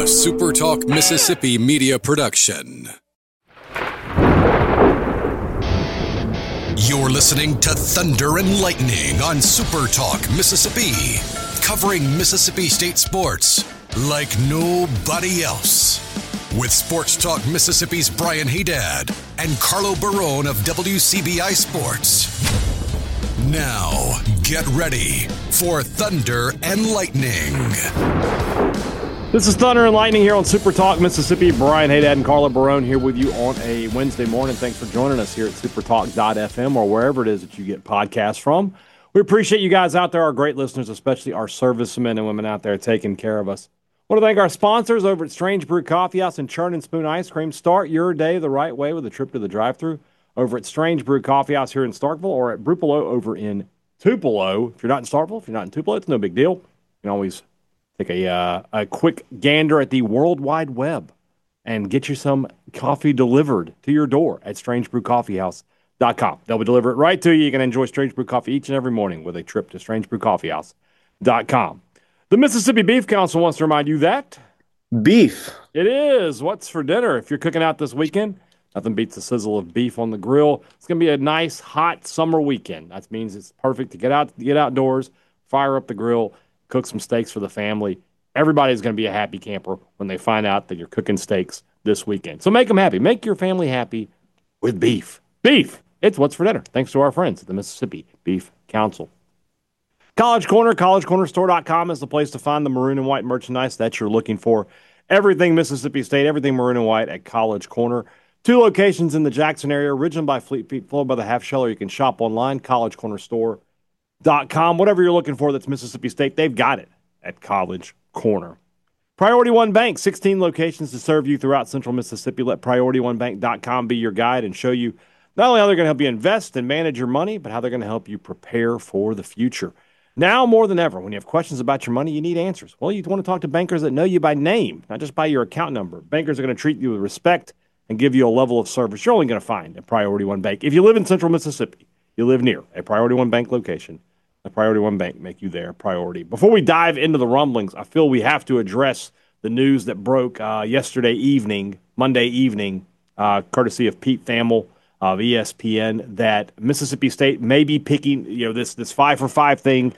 A SuperTalk Mississippi media production. You're listening to Thunder and Lightning on SuperTalk Mississippi, covering Mississippi State sports like nobody else. With Sports Talk Mississippi's Brian Haydad and Carlo Barone of WCBI Sports. Now, get ready for Thunder and Lightning. This is Thunder and Lightning here on Super Talk Mississippi. Brian Haydad and Carla Barone here with you on a Wednesday morning. Thanks for joining us here at supertalk.fm or wherever it is that you get podcasts from. We appreciate you guys out there, our great listeners, especially our servicemen and women out there taking care of us. I want to thank our sponsors over at Strange Brew Coffee House and Churn and Spoon Ice Cream. Start your day the right way with a trip to the drive-thru over at Strange Brew Coffee House here in Starkville or at Brupolo over in Tupelo. If you're not in Starkville, if you're not in Tupelo, it's no big deal. You can always take a quick gander at the World Wide Web and get you some coffee delivered to your door at strangebrewcoffeehouse.com. They'll deliver it right to you. You can enjoy Strange Brew Coffee each and every morning with a trip to strangebrewcoffeehouse.com. The Mississippi Beef Council wants to remind you that beef. It is. What's for dinner? If you're cooking out this weekend, nothing beats the sizzle of beef on the grill. It's going to be a nice, hot summer weekend. That means it's perfect to get outdoors, fire up the grill, cook some steaks for the family. Everybody's going to be a happy camper when they find out that you're cooking steaks this weekend. So make them happy. Make your family happy with beef. Beef. It's what's for dinner. Thanks to our friends at the Mississippi Beef Council. College Corner, collegecornerstore.com is the place to find the maroon and white merchandise that you're looking for. Everything Mississippi State, everything maroon and white at College Corner. 2 locations in the Jackson area, originated by Fleet Feet, followed by the Half Shell, or you can shop online, collegecornerstore.com. Whatever you're looking for that's Mississippi State, they've got it at College Corner. Priority One Bank, 16 locations to serve you throughout Central Mississippi. Let PriorityOneBank.com be your guide and show you not only how they're going to help you invest and manage your money, but how they're going to help you prepare for the future. Now more than ever, when you have questions about your money, you need answers. Well, you want to talk to bankers that know you by name, not just by your account number. Bankers are going to treat you with respect and give you a level of service you're only going to find at Priority One Bank. If you live in Central Mississippi, you live near a Priority One Bank location, a Priority One Bank make you their priority. Before we dive into the rumblings, I feel we have to address the news that broke yesterday evening, Monday evening, courtesy of Pete Thamel of ESPN, that Mississippi State may be picking, this 5-for-5 thing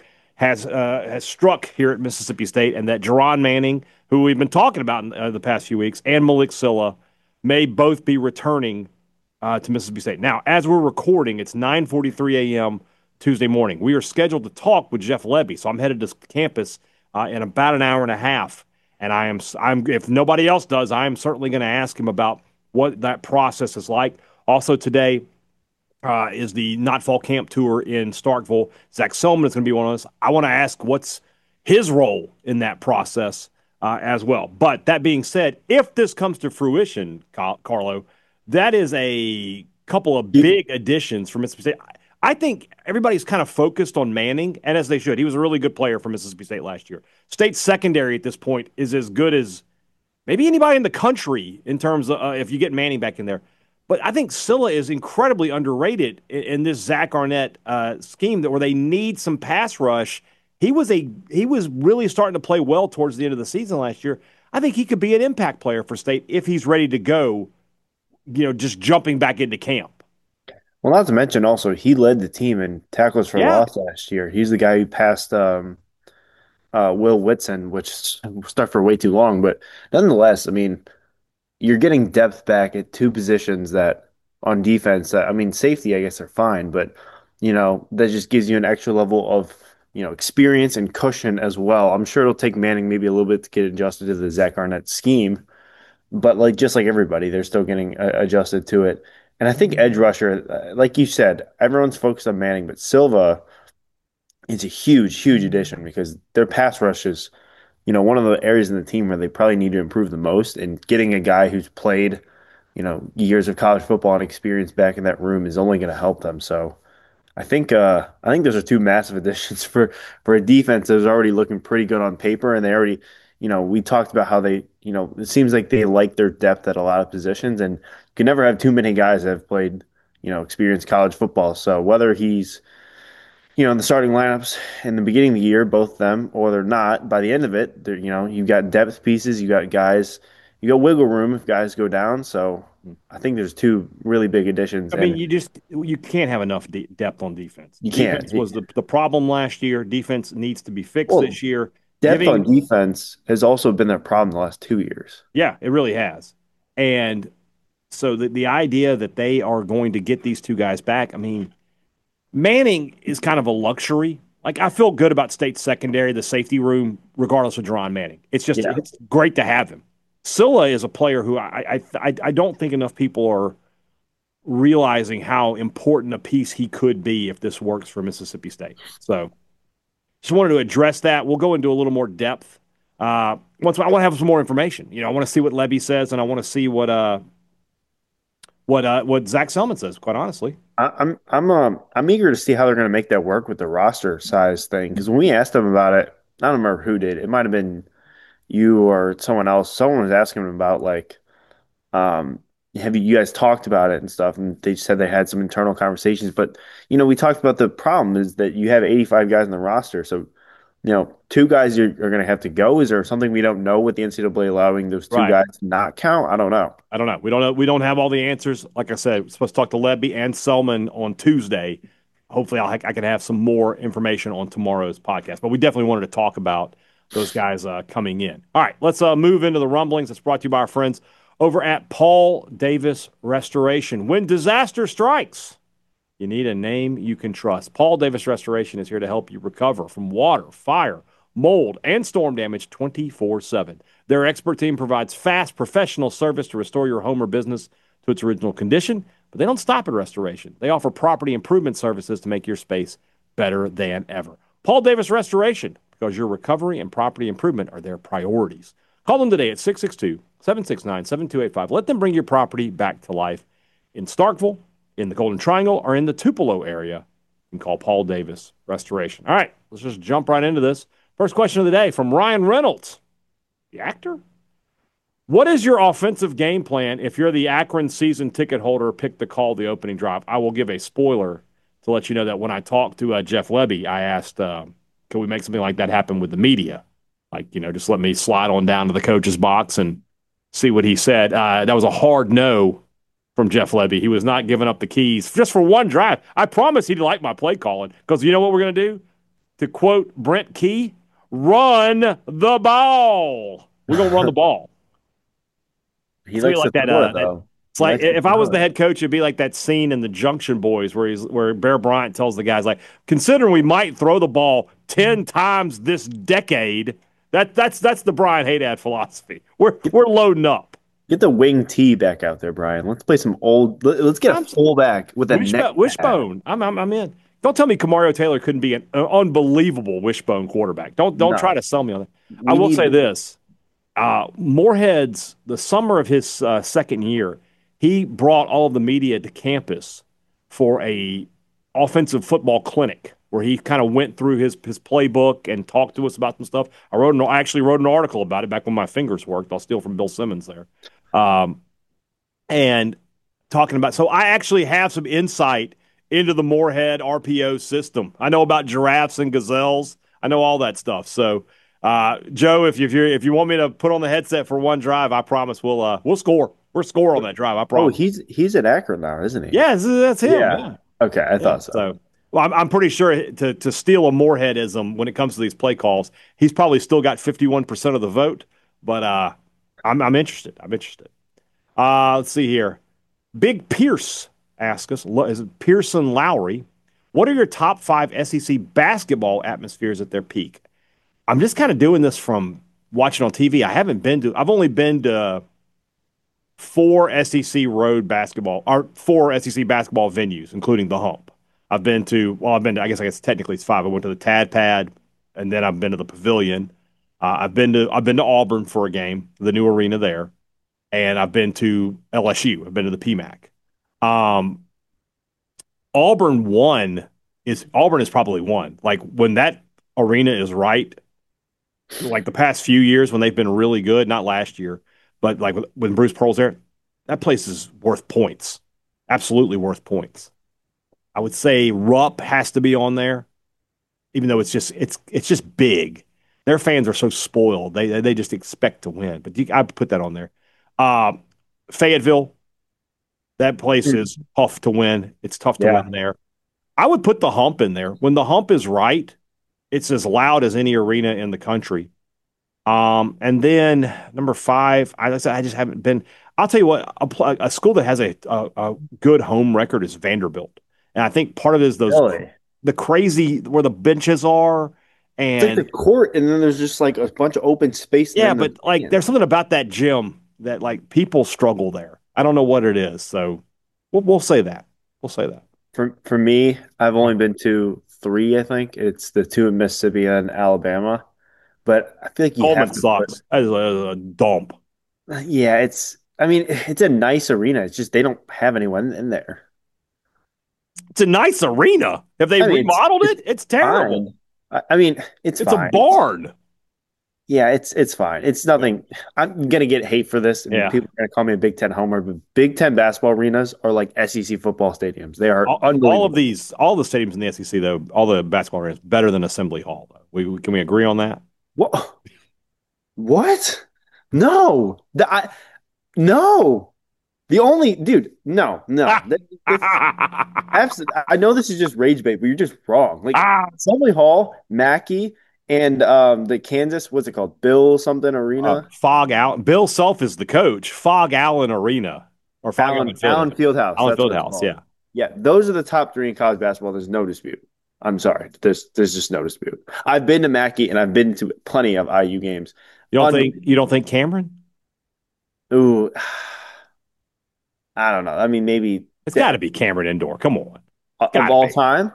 has struck here at Mississippi State, and that Jerron Manning, who we've been talking about in the past few weeks, and Malik Silla may both be returning to Mississippi State. Now, as we're recording, it's 9:43 a.m. Tuesday morning. We are scheduled to talk with Jeff Lebby, so I'm headed to campus in about an hour and a half, and I'm if nobody else does, I am certainly going to ask him about what that process is like. Also today is the Not Fall Camp Tour in Starkville. Zach Selman is going to be one of us. I want to ask what's his role in that process as well. But that being said, if this comes to fruition, Carlo, that is a couple of big additions for Mississippi State. I think everybody's kind of focused on Manning, and as they should. He was a really good player for Mississippi State last year. State secondary at this point is as good as maybe anybody in the country in terms of if you get Manning back in there. But I think Silla is incredibly underrated in this Zach Arnett scheme where they need some pass rush. He was really starting to play well towards the end of the season last year. I think he could be an impact player for State if he's ready to go, just jumping back into camp. Well, not to mention also, he led the team in tackles for loss last year. He's the guy who passed Will Whitson, which stuck for way too long. But nonetheless, I mean, you're getting depth back at 2 positions that on defense, safety, I guess, are fine. But, that just gives you an extra level of, experience and cushion as well. I'm sure it'll take Manning maybe a little bit to get adjusted to the Zach Arnett scheme. But just like everybody, they're still getting adjusted to it. And I think edge rusher, like you said, everyone's focused on Manning, but Silva is a huge, huge addition because their pass rush is, one of the areas in the team where they probably need to improve the most. And getting a guy who's played, years of college football and experience back in that room is only going to help them. So I think those are 2 massive additions for a defense that was already looking pretty good on paper, and they already. We talked about how they, it seems like they like their depth at a lot of positions, and you can never have too many guys that have played, experienced college football. So whether he's, in the starting lineups in the beginning of the year, both of them, or they're not. By the end of it, you've got depth pieces, you got guys, you got wiggle room if guys go down. So I think there's two really big additions, I mean, and you can't have enough depth on defense. you can't. Defense was the problem last year. Defense needs to be fixed Well, this year. depth on Giving, defense has also been their problem the last 2 years. yeah, it really has. And so the idea that they are going to get these two guys back, I mean, Manning is kind of a luxury. Like I feel good about State secondary, the safety room, regardless of Jerron Manning. It's just Yeah. it's great to have him. Silla is a player who I don't think enough people are realizing how important a piece he could be if this works for Mississippi State. So just wanted to address that. We'll go into a little more depth. Once I want to have some more information. I want to see what Lebby says, and I want to see what Zach Selman says. Quite honestly, I'm eager to see how they're going to make that work with the roster size thing. Because when we asked them about it, I don't remember who did. It might have been you or someone else. Someone was asking them about like, um, have you guys talked about it and stuff? And they said they had some internal conversations. But we talked about the problem is that you have 85 guys on the roster, so two guys are going to have to go. Is there something we don't know with the NCAA allowing those two right? guys to not count? I don't know. I don't know. We don't know. We don't have all the answers. Like I said, we're supposed to talk to Lebby and Selman on Tuesday. Hopefully, I can have some more information on tomorrow's podcast. But we definitely wanted to talk about those guys coming in. All right, let's move into the rumblings. It's brought to you by our friends over at Paul Davis Restoration. When disaster strikes, you need a name you can trust. Paul Davis Restoration is here to help you recover from water, fire, mold, and storm damage 24/7. Their expert team provides fast, professional service to restore your home or business to its original condition, but they don't stop at restoration. They offer property improvement services to make your space better than ever. Paul Davis Restoration, because your recovery and property improvement are their priorities. Call them today at 662-769-7285. Let them bring your property back to life in Starkville, in the Golden Triangle, or in the Tupelo area. You can call Paul Davis Restoration. All right, let's just jump right into this. First question of the day from Ryan Reynolds, the actor. What is your offensive game plan if you're the Akron season ticket holder picked to call the opening drive? I will give a spoiler to let you know that when I talked to Jeff Lebby, I asked, can we make something like that happen with the media? Like, just let me slide on down to the coach's box and see what he said. That was a hard no from Jeff Lebby. He was not giving up the keys just for one drive. I promise he'd like my play calling because you know what we're going to do? To quote Brent Key, run the ball. We're going to run the ball. He likes like that. Though. It's like if I was the head coach, it'd be like that scene in the Junction Boys where Bear Bryant tells the guys, like, considering we might throw the ball 10 times this decade, that's the Brian Haydad philosophy. We're loading up. Get the wing T back out there, Brian. Let's play some old. Let's get a fullback with a wishbone. I'm in. Don't tell me Kamario Taylor couldn't be an unbelievable wishbone quarterback. Don't try to sell me on that. I will say this. Moorhead's, the summer of his second year, he brought all of the media to campus for a offensive football clinic where he kind of went through his playbook and talked to us about some stuff. I actually wrote an article about it back when my fingers worked. I'll steal from Bill Simmons there. And talking about, so I actually have some insight into the Moorhead RPO system. I know about giraffes and gazelles. I know all that stuff. So, Joe, if you want me to put on the headset for one drive, I promise we'll score. We'll score on that drive. I promise. Oh, he's at Akron now, isn't he? Yeah, that's him. Yeah. Okay, I thought so. Well, I'm pretty sure to steal a Moorheadism when it comes to these play calls, he's probably still got 51% of the vote. But I'm interested. Let's see here. Big Pierce asks us, is it Pearson Lowry? What are your top 5 SEC basketball atmospheres at their peak? I'm just kind of doing this from watching on TV. I've only been to 4 SEC road basketball, or 4 SEC basketball venues, including the Hump. I guess technically it's 5. I went to the Tad Pad, and then I've been to the Pavilion. I've been to Auburn for a game, the new arena there, and I've been to LSU. I've been to the PMAC. Auburn is probably one. Like when that arena is right, like the past few years when they've been really good, not last year, but like when Bruce Pearl's there, that place is worth points. Absolutely worth points. I would say Rupp has to be on there. even though it's just big. Their fans are so spoiled; they just expect to win. But I put that on there. Uh, Fayetteville, that place Mm. is tough to win. It's tough to Yeah. win there. I would put the Hump in there. When the Hump is right, it's as loud as any arena in the country. And then number five, I just haven't been. I'll tell you what, a school that has a good home record is Vanderbilt, and I think part of it is Really? the crazy where the benches are, It's like the and court, and then there's just like a bunch of open space, and yeah, then the but like stands. there's something about that gym that like people struggle there. I don't know what it is, so we'll say that. We'll say that. For me, I've only been to three, I think. It's the two in Mississippi and Alabama. But I feel like you Coleman have to put, sucks. That is a dump. yeah, I mean, it's a nice arena. It's just they don't have anyone in there. It's a nice arena. Have they I mean, remodeled it's it? It's terrible. fine. I mean, it's It's a fine. barn. Yeah, it's fine. It's nothing. I'm gonna get hate for this, and Yeah. people are gonna call me a Big Ten homer. But Big Ten basketball arenas are like SEC football stadiums. They are All of unbelievable. these, all the stadiums in the SEC, though, all the basketball arenas, better than Assembly Hall. Though. Can we agree on that? What? What? No, no. The only dude, no, no. Absolutely. I know this is just rage bait, but you're just wrong. Like Assembly Hall, Mackey, and the Kansas, what's it called? Bill something Arena, Fog Allen. Bill Self is the coach. Fog Allen Arena or Fog Allen Allen Fieldhouse. Fieldhouse. Allen That's what it's Fieldhouse. called. Yeah. Yeah, those are the top three in college basketball. There's no dispute. I'm sorry. There's just no dispute. I've been to Mackey and I've been to plenty of IU games. You don't think Cameron? Ooh, I don't know. I mean, maybe It's got to be Cameron Indoor. Come on, of got to all be. time.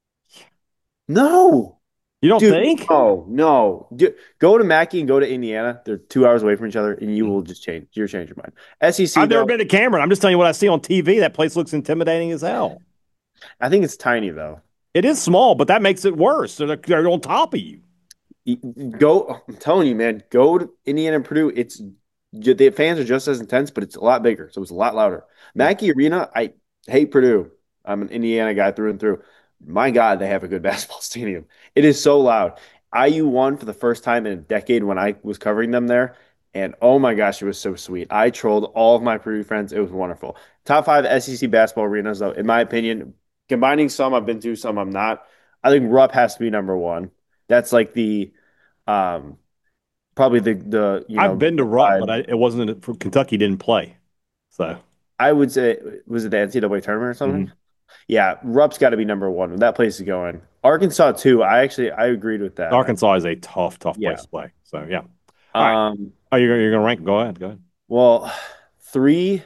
No, You don't dude. think? No, no. Go to Mackey and go to Indiana. They're 2 hours away from each other, and you will just change. You'll change your mind. SEC I've never though, been to Cameron. I'm just telling you what I see on TV. That place looks intimidating as hell. I think it's tiny though. It is small, but that makes it worse. They're on top of you. Go. I'm telling you, man. Go to Indiana and Purdue. The fans are just as intense, but it's a lot bigger, so it's a lot louder. Mackey Arena. I hate Purdue. I'm an Indiana guy through and through. My God, they have a good basketball stadium. It is so loud. IU won for the first time in a decade when I was covering them there. And oh my gosh, it was so sweet. I trolled all of my Purdue friends. It was wonderful. Top five SEC basketball arenas, though, in my opinion, combining some I've been to, some I'm not. I think Rupp has to be number one. That's like um, probably the I've been to Rupp, pride. but it wasn't for Kentucky didn't play. So I would say, was it the NCAA tournament or something? mhm. Yeah, Rupp's got to be number one. When that place is going. Arkansas too. I agreed with that. Arkansas is a tough Yeah. place to play. So yeah. All right. Um. Oh, you're gonna rank? Go ahead. Go ahead. Well, three.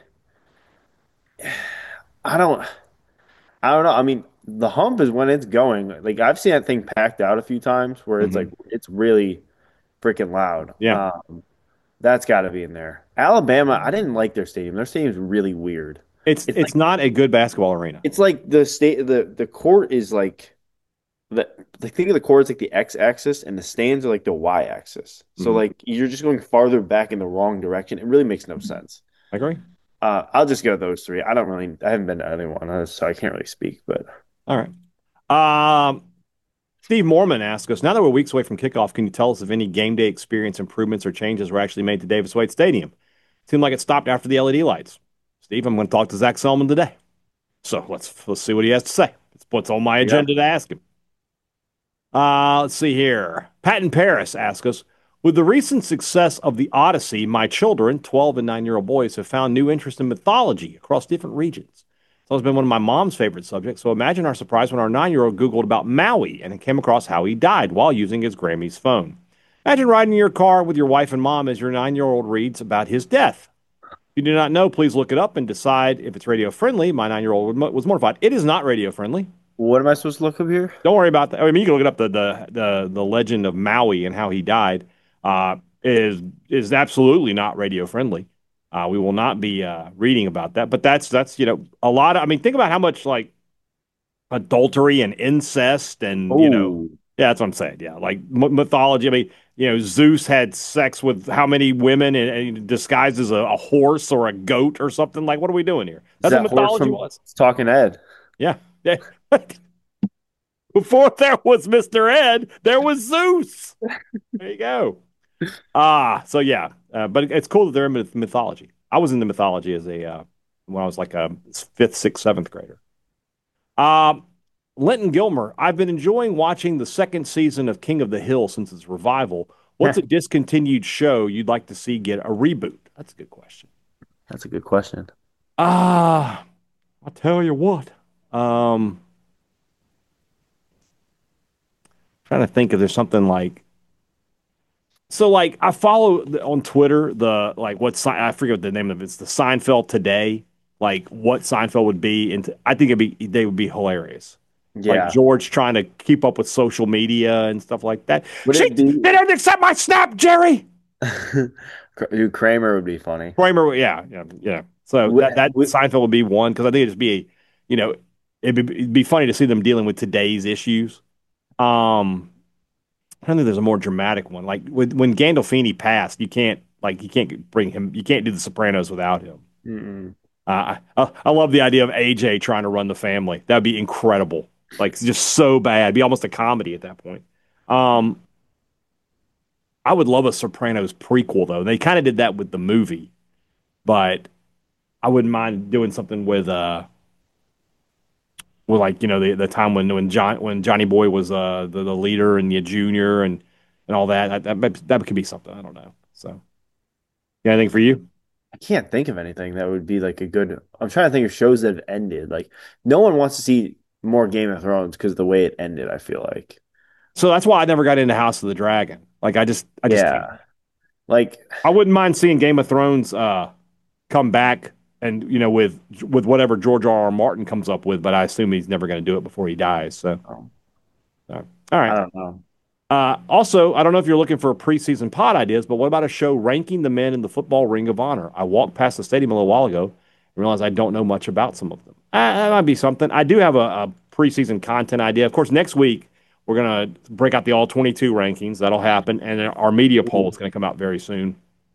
I don't. I don't know. I mean, the hump is when it's going. Like I've seen that thing packed out a few times where it's like Mhm. it's really freaking loud. Yeah. That's got to be in there. Alabama. I didn't like their stadium. Their stadium's really weird. It's It's not a good basketball arena. It's like the court is like the thing of the court is like the X axis and the stands are like the Y axis. So Mhm. like you're just going farther back in the wrong direction. It really makes no sense. I agree. I'll just go those three. I haven't been to anyone, so I can't really speak, but All right. Steve Mormon asked us, now that we're weeks away from kickoff, can you tell us if any game day experience improvements or changes were actually made to Davis Wade Stadium? Seemed like it stopped after the LED lights. Steve, I'm going to talk to Zach Selman today. So let's see what he has to say. It's what's on my yeah. agenda to ask him. Let's see here. Patton Paris asks us, with the recent success of the Odyssey, my children, 12 and 9-year-old boys, have found new interest in mythology across different regions. It's always been one of my mom's favorite subjects, so imagine our surprise when our 9-year-old Googled about Maui and it came across how he died while using his Grammy's phone. Imagine riding in your car with your wife and mom as your 9-year-old reads about his death. If you do not know, please look it up and decide if it's radio friendly. My 9-year-old was mortified. It is not radio friendly. What am I supposed to look up here? Don't worry about that. I mean, you can look it up. The legend of Maui and how he died is absolutely not radio friendly. We will not be reading about that. But that's a lot of. I mean, think about how much like adultery and incest and Oh, yeah, that's what I'm saying. Yeah, like mythology. I mean, Zeus had sex with how many women and disguised as a horse or a goat or something. Like, what are we doing here? is That's what that horse mythology from was. Talking Ed? Yeah, yeah. Before there was Mr. Ed, there was Zeus. There you go. So yeah, but it's cool that they're in mythology. I was into mythology as a when I was like a fifth, sixth, seventh grader. Um, Linton Gilmer, I've been enjoying watching the second season of King of the Hill since its revival. What's a discontinued show you'd like to see get a reboot? That's a good question. That's a good question. I'll tell you what. Trying to think if there's something like so like I follow on Twitter the like I forget what the name of it. It's the Seinfeld Today, like what Seinfeld would be, and I think they would be hilarious. Like Yeah. George trying to keep up with social media and stuff like that. Would She it be they didn't accept my snap, Jerry. Dude, Kramer would be funny. Kramer, yeah, yeah, yeah. So Would, that would, Seinfeld would be one because I think it'd just be, you know, it'd be funny to see them dealing with today's issues. I don't think there's a more dramatic one. Like when Gandolfini passed, you can't bring him. You can't do The Sopranos without him. mm-mm. I love the idea of AJ trying to run the family. That'd be incredible. Like just so bad. It'd be almost a comedy at that point. Um, I would love a Sopranos prequel though. They kind of did that with the movie, but I wouldn't mind doing something with like the time when Johnny Boy was the leader and the junior and all that. That could be something. I don't know. So, yeah, anything for you? I can't think of anything that would be like a good. I'm trying to think of shows that have ended. Like no one wants to see more Game of Thrones because of the way it ended, I feel like. So that's why I never got into House of the Dragon. Like I just can't. Yeah. Like I wouldn't mind seeing Game of Thrones come back and with whatever George R. R. Martin comes up with, but I assume he's never going to do it before he dies. So, um, all I right. don't know. Also, I don't know if you're looking for preseason pod ideas, but what about a show ranking the men in the football Ring of Honor? I walked past the stadium a little while ago and realized I don't know much about some of them. That might be something. I do have a preseason content idea. Of course, next week we're going to break out the all 22 rankings. That'll happen. And then our media poll is going to come out very soon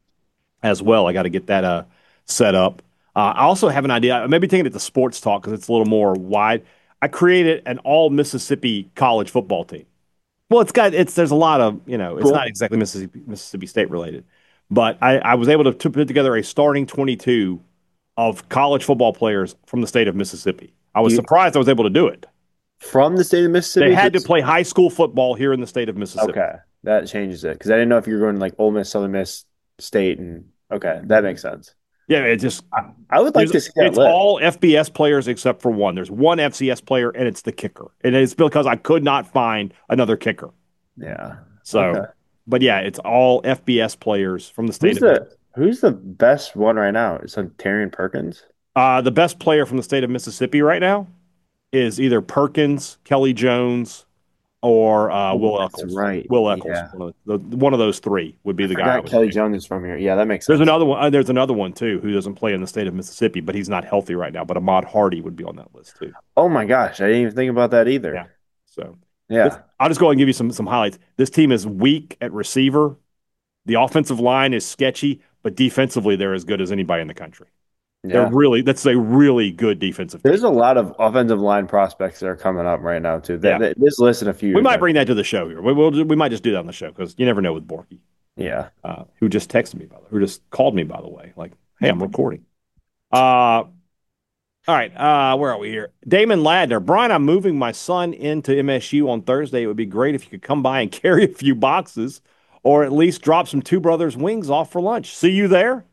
as well. I got to get that set up. I also have an idea. Maybe taking it to sports talk because it's a little more wide. I created an all Mississippi college football team. Well, there's a lot of, it's Cool. not exactly Mississippi State related, but I was able to put together a starting 22 of college football players from the state of Mississippi. I was You surprised I was able to do it. from the state of They Mississippi? had to play high school football here in the state of Mississippi. Okay, that changes it because I didn't know if you were going like Ole Miss, Southern Miss, State, and okay, that makes sense. Yeah, it just I would like to see that it's list. all FBS players except for one. There's one FCS player, and it's the kicker. And it's because I could not find another kicker. Yeah. So, Okay. but yeah, it's all FBS players from the state Who's the best one right now? Is it Tarian Perkins? The best player from the state of Mississippi right now is either Perkins, Kelly Jones, or Will That's Eccles. right. Will Eccles. Yeah. One of those three would be I the guy. forgot Kelly Jones is from here. Yeah, that makes There's sense. another one. There's another one too who doesn't play in the state of Mississippi, but he's not healthy right now. But Ahmad Hardy would be on that list too. Oh my gosh, I didn't even think about that Yeah. either. So Yeah. I'll just go ahead and give you some highlights. This team is weak at receiver. The offensive line is sketchy, but defensively they're as good as anybody in the country. Yeah. That's a really good defensive There's team. a lot of offensive line prospects that are coming up right now too. Yeah. This list in a few years. We might bring that to the show here. We might just do that on the show because you never know with Borky, Yeah. who just texted me who just called me by the way, like, hey, I'm recording. All right, where are we here? Damon Ladner, Brian, I'm moving my son into MSU on Thursday. It would be great if you could come by and carry a few boxes, or at least drop some Two Brothers wings off for lunch. See you there.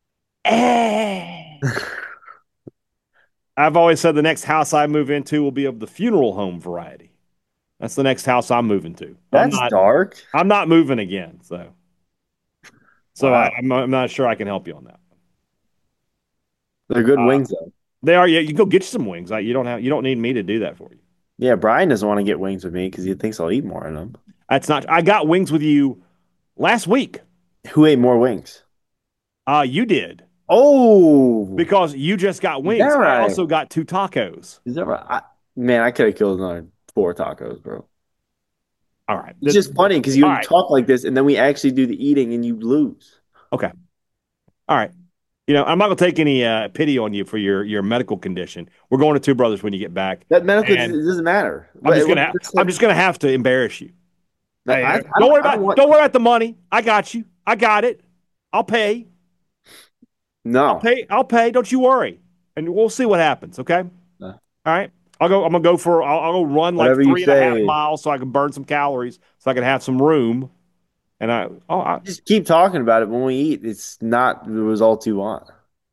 I've always said the next house I move into will be of the funeral home variety. That's the next house I'm moving to. That's dark. I'm not moving again, so Wow. I'm not sure I can help you on that. They're good wings though. They are. Yeah, you go get you some wings. You don't need me to do that for you. Yeah, Brian doesn't want to get wings with me because he thinks I'll eat more of them. That's not. I got wings with you last week. Who ate more wings? You did Oh, because you just got wings. that right? I also got 2 tacos. Is that right? Man, I could have killed another 4 tacos, bro. All right. It's just funny because you All right. talk like this and then we actually do the eating and you lose. Okay. All right. I'm not going to take any pity on you for your medical condition. We're going to Two Brothers when you get back, That medical it and doesn't matter. I'm just gonna have to embarrass you. Hey, I don't want. don't worry about the money. I got you. I got it. I'll pay. I'll No. pay. I'll pay. Don't you worry, and we'll see what happens. Okay. No. All right. I'm gonna go for. I'll go run like Whatever you 3.5 say. miles so I can burn some calories, so I can have some room. And Just keep talking about it when we eat. It's not the result you want.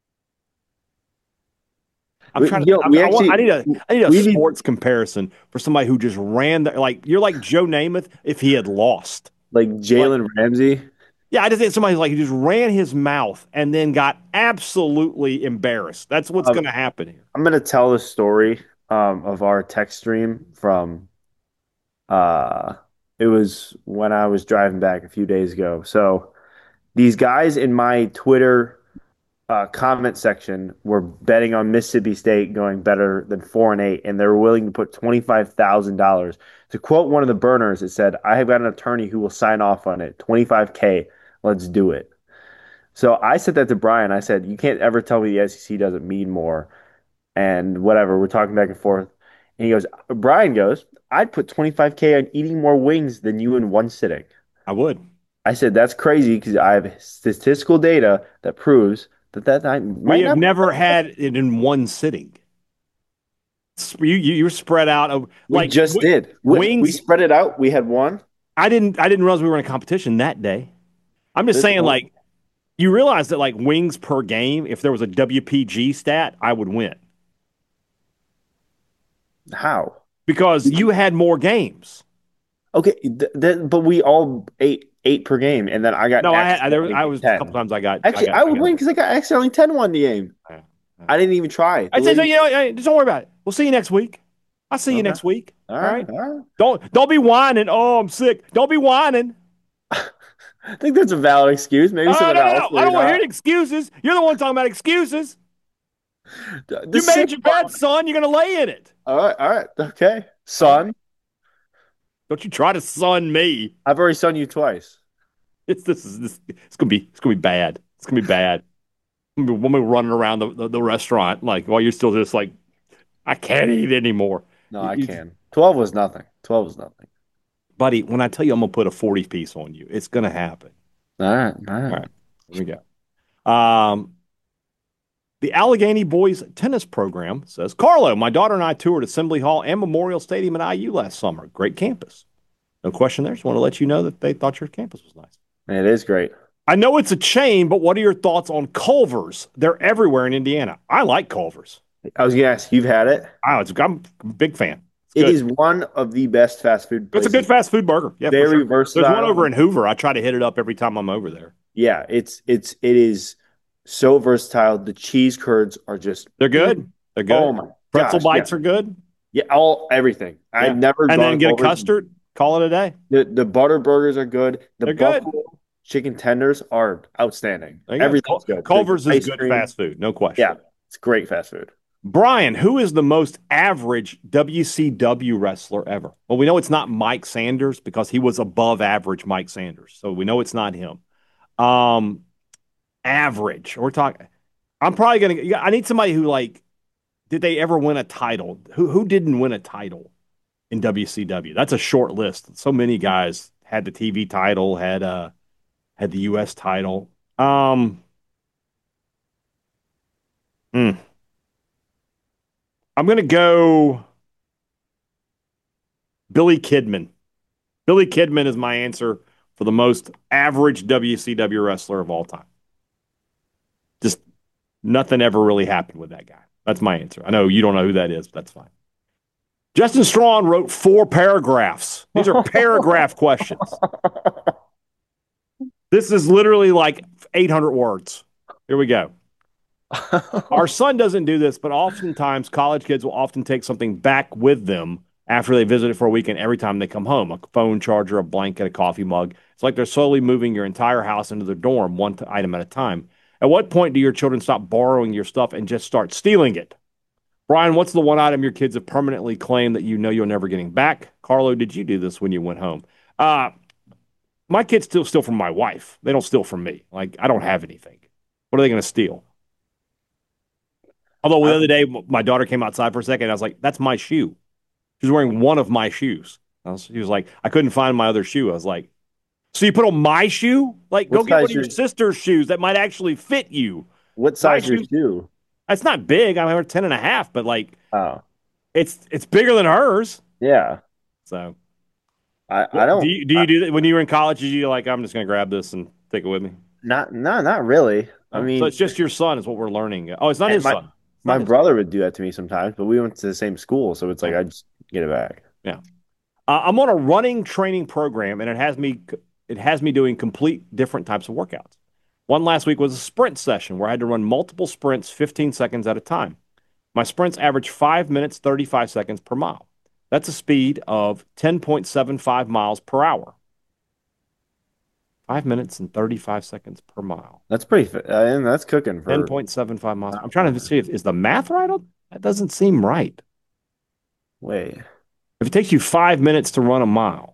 I'm trying to. We I actually need a we need sports comparison for somebody who just ran. Like you're like Joe Namath if he had lost. like Like Jalen Ramsey. yeah, I just think somebody like who just ran his mouth and then got absolutely embarrassed. That's what's going to happen here. I'm gonna tell the story of our text stream from uh it was when I was driving back a few days ago. So these guys in my Twitter comment section were betting on Mississippi State going better than 4-8, and they were willing to put $25,000. To quote one of the burners, it said, "I have got an attorney who will sign off on it. 25K, let's do it." So I said that to Brian. I said, "You can't ever tell me the SEC doesn't mean more." And whatever, we're talking back and forth. And Brian goes, "I'd put 25K on eating more wings than you in one sitting." I would. I said, "That's crazy because I have statistical data that proves that I We might have not." never had it in one sitting. You're spread out of We like just did. We wings. spread it out. We had one. I didn't realize we were in a competition that day. I'm just This saying, one. like, you realize that like wings per game, if there was a WPG stat, I would win How? because you had more games. Okay, but we all ate per game, and then I got No, I accidentally was a couple 10. times Actually, I would win because I got accidentally 10 won the game. yeah, yeah. I didn't even try. I said, so, hey, just don't worry about it. We'll see you next week. I'll see you Okay. next week. All All right. right. All right. Don't be whining. Oh, I'm sick. Don't be whining. I think that's a valid excuse. Maybe Oh, someone no, no, else no. I may don't want to hear not. the excuses. You're the one talking about excuses. The You made sick your part. bed, son. You're going to lay in it. All right. All right. Okay. All right. Son, Don't you try to son me. I've already son you twice. It's gonna be bad. It's gonna be bad. We'll be running around the restaurant like while you're still just like I can't eat anymore. No, I can. 12 was nothing. 12 was nothing. Buddy, when I tell you I'm gonna put a 40 piece on you, it's gonna happen. All right. All All right. right, here we go. The Allegheny boys tennis program says, Carlo, my daughter and I toured Assembly Hall and Memorial Stadium at IU last summer. Great campus. No question there. Just want to let you know that they thought your campus was nice. It is great. I know it's a chain, but what are your thoughts on Culver's? They're everywhere in Indiana. I like Culver's. I was gonna ask, you've had it? I'm a big fan. It is one of the best fast food It's a places. good fast food burger. Yeah, Very for sure. versatile. There's one over in Hoover. I try to hit it up every time I'm over there. Yeah, it is so versatile. The cheese curds are just They're good. They're good. Oh my Pretzel gosh, bites yeah. are good. Yeah, everything. Yeah. I've never And gone then get a Culver's. custard. Call it a day. The butter burgers are good. The They're good. buffalo chicken tenders are outstanding. There you go. Everything's good. Culver's The is ice good cream. fast food. No question. Yeah, it's great fast food. Brian, who is the most average WCW wrestler ever? Well, we know it's not Mike Sanders because he was above average Mike Sanders. So we know it's not him. Average. We're talking. I'm probably gonna. I need somebody who like. Did they ever win a title? Who didn't win a title in WCW? That's a short list. So many guys had the TV title, had the US title. Hmm. I'm gonna go Billy Kidman. Billy Kidman is my answer for the most average WCW wrestler of all time. Just nothing ever really happened with that guy. That's my answer. I know you don't know who that is, but that's fine. Justin Strawn wrote 4 paragraphs. These are paragraph questions. This is literally like 800 words. Here we go. Our son doesn't do this, but oftentimes college kids will often take something back with them after they visit it for a weekend every time they come home. A phone charger, a blanket, a coffee mug. It's like they're slowly moving your entire house into their dorm, one item at a time. At what point do your children stop borrowing your stuff and just start stealing it? Brian, what's the one item your kids have permanently claimed that you know you're never getting back? Carlo, did you do this when you went home? My kids still steal from my wife. They don't steal from me. Like, I don't have anything. What are they going to steal? Although the other day, my daughter came outside for a second. And I was like, that's my shoe. She was wearing one of my shoes. She was like, I couldn't find my other shoe. I was like, so you put on my shoe? Like, What go get one size of your sister's shoes that might actually fit you. What My size your shoe, shoe? it's not big. I mean, we're 10 and a half, but like, Oh, it's bigger than hers. yeah. So, I don't. do you do that when you were in college? Did you like, I'm just going to grab this and take it with me? Not really. I Oh, so mean, it's just your son, is what we're learning. Oh, it's not his my son. It's my not his. brother would do that to me sometimes, but we went to the same school, so it's like Yeah. I just get it back. Yeah. I'm on a running training program, and it has me doing complete different types of workouts. One last week was a sprint session where I had to run multiple sprints, 15 seconds at a time. My sprints average 5 minutes 35 seconds per mile. That's a speed of 10.75 miles per hour. 5 minutes and 35 seconds per mile. That's and that's cooking for 10.75 miles. I'm trying to see if is the math right on. That doesn't seem right. wait. If it takes you 5 minutes to run a mile,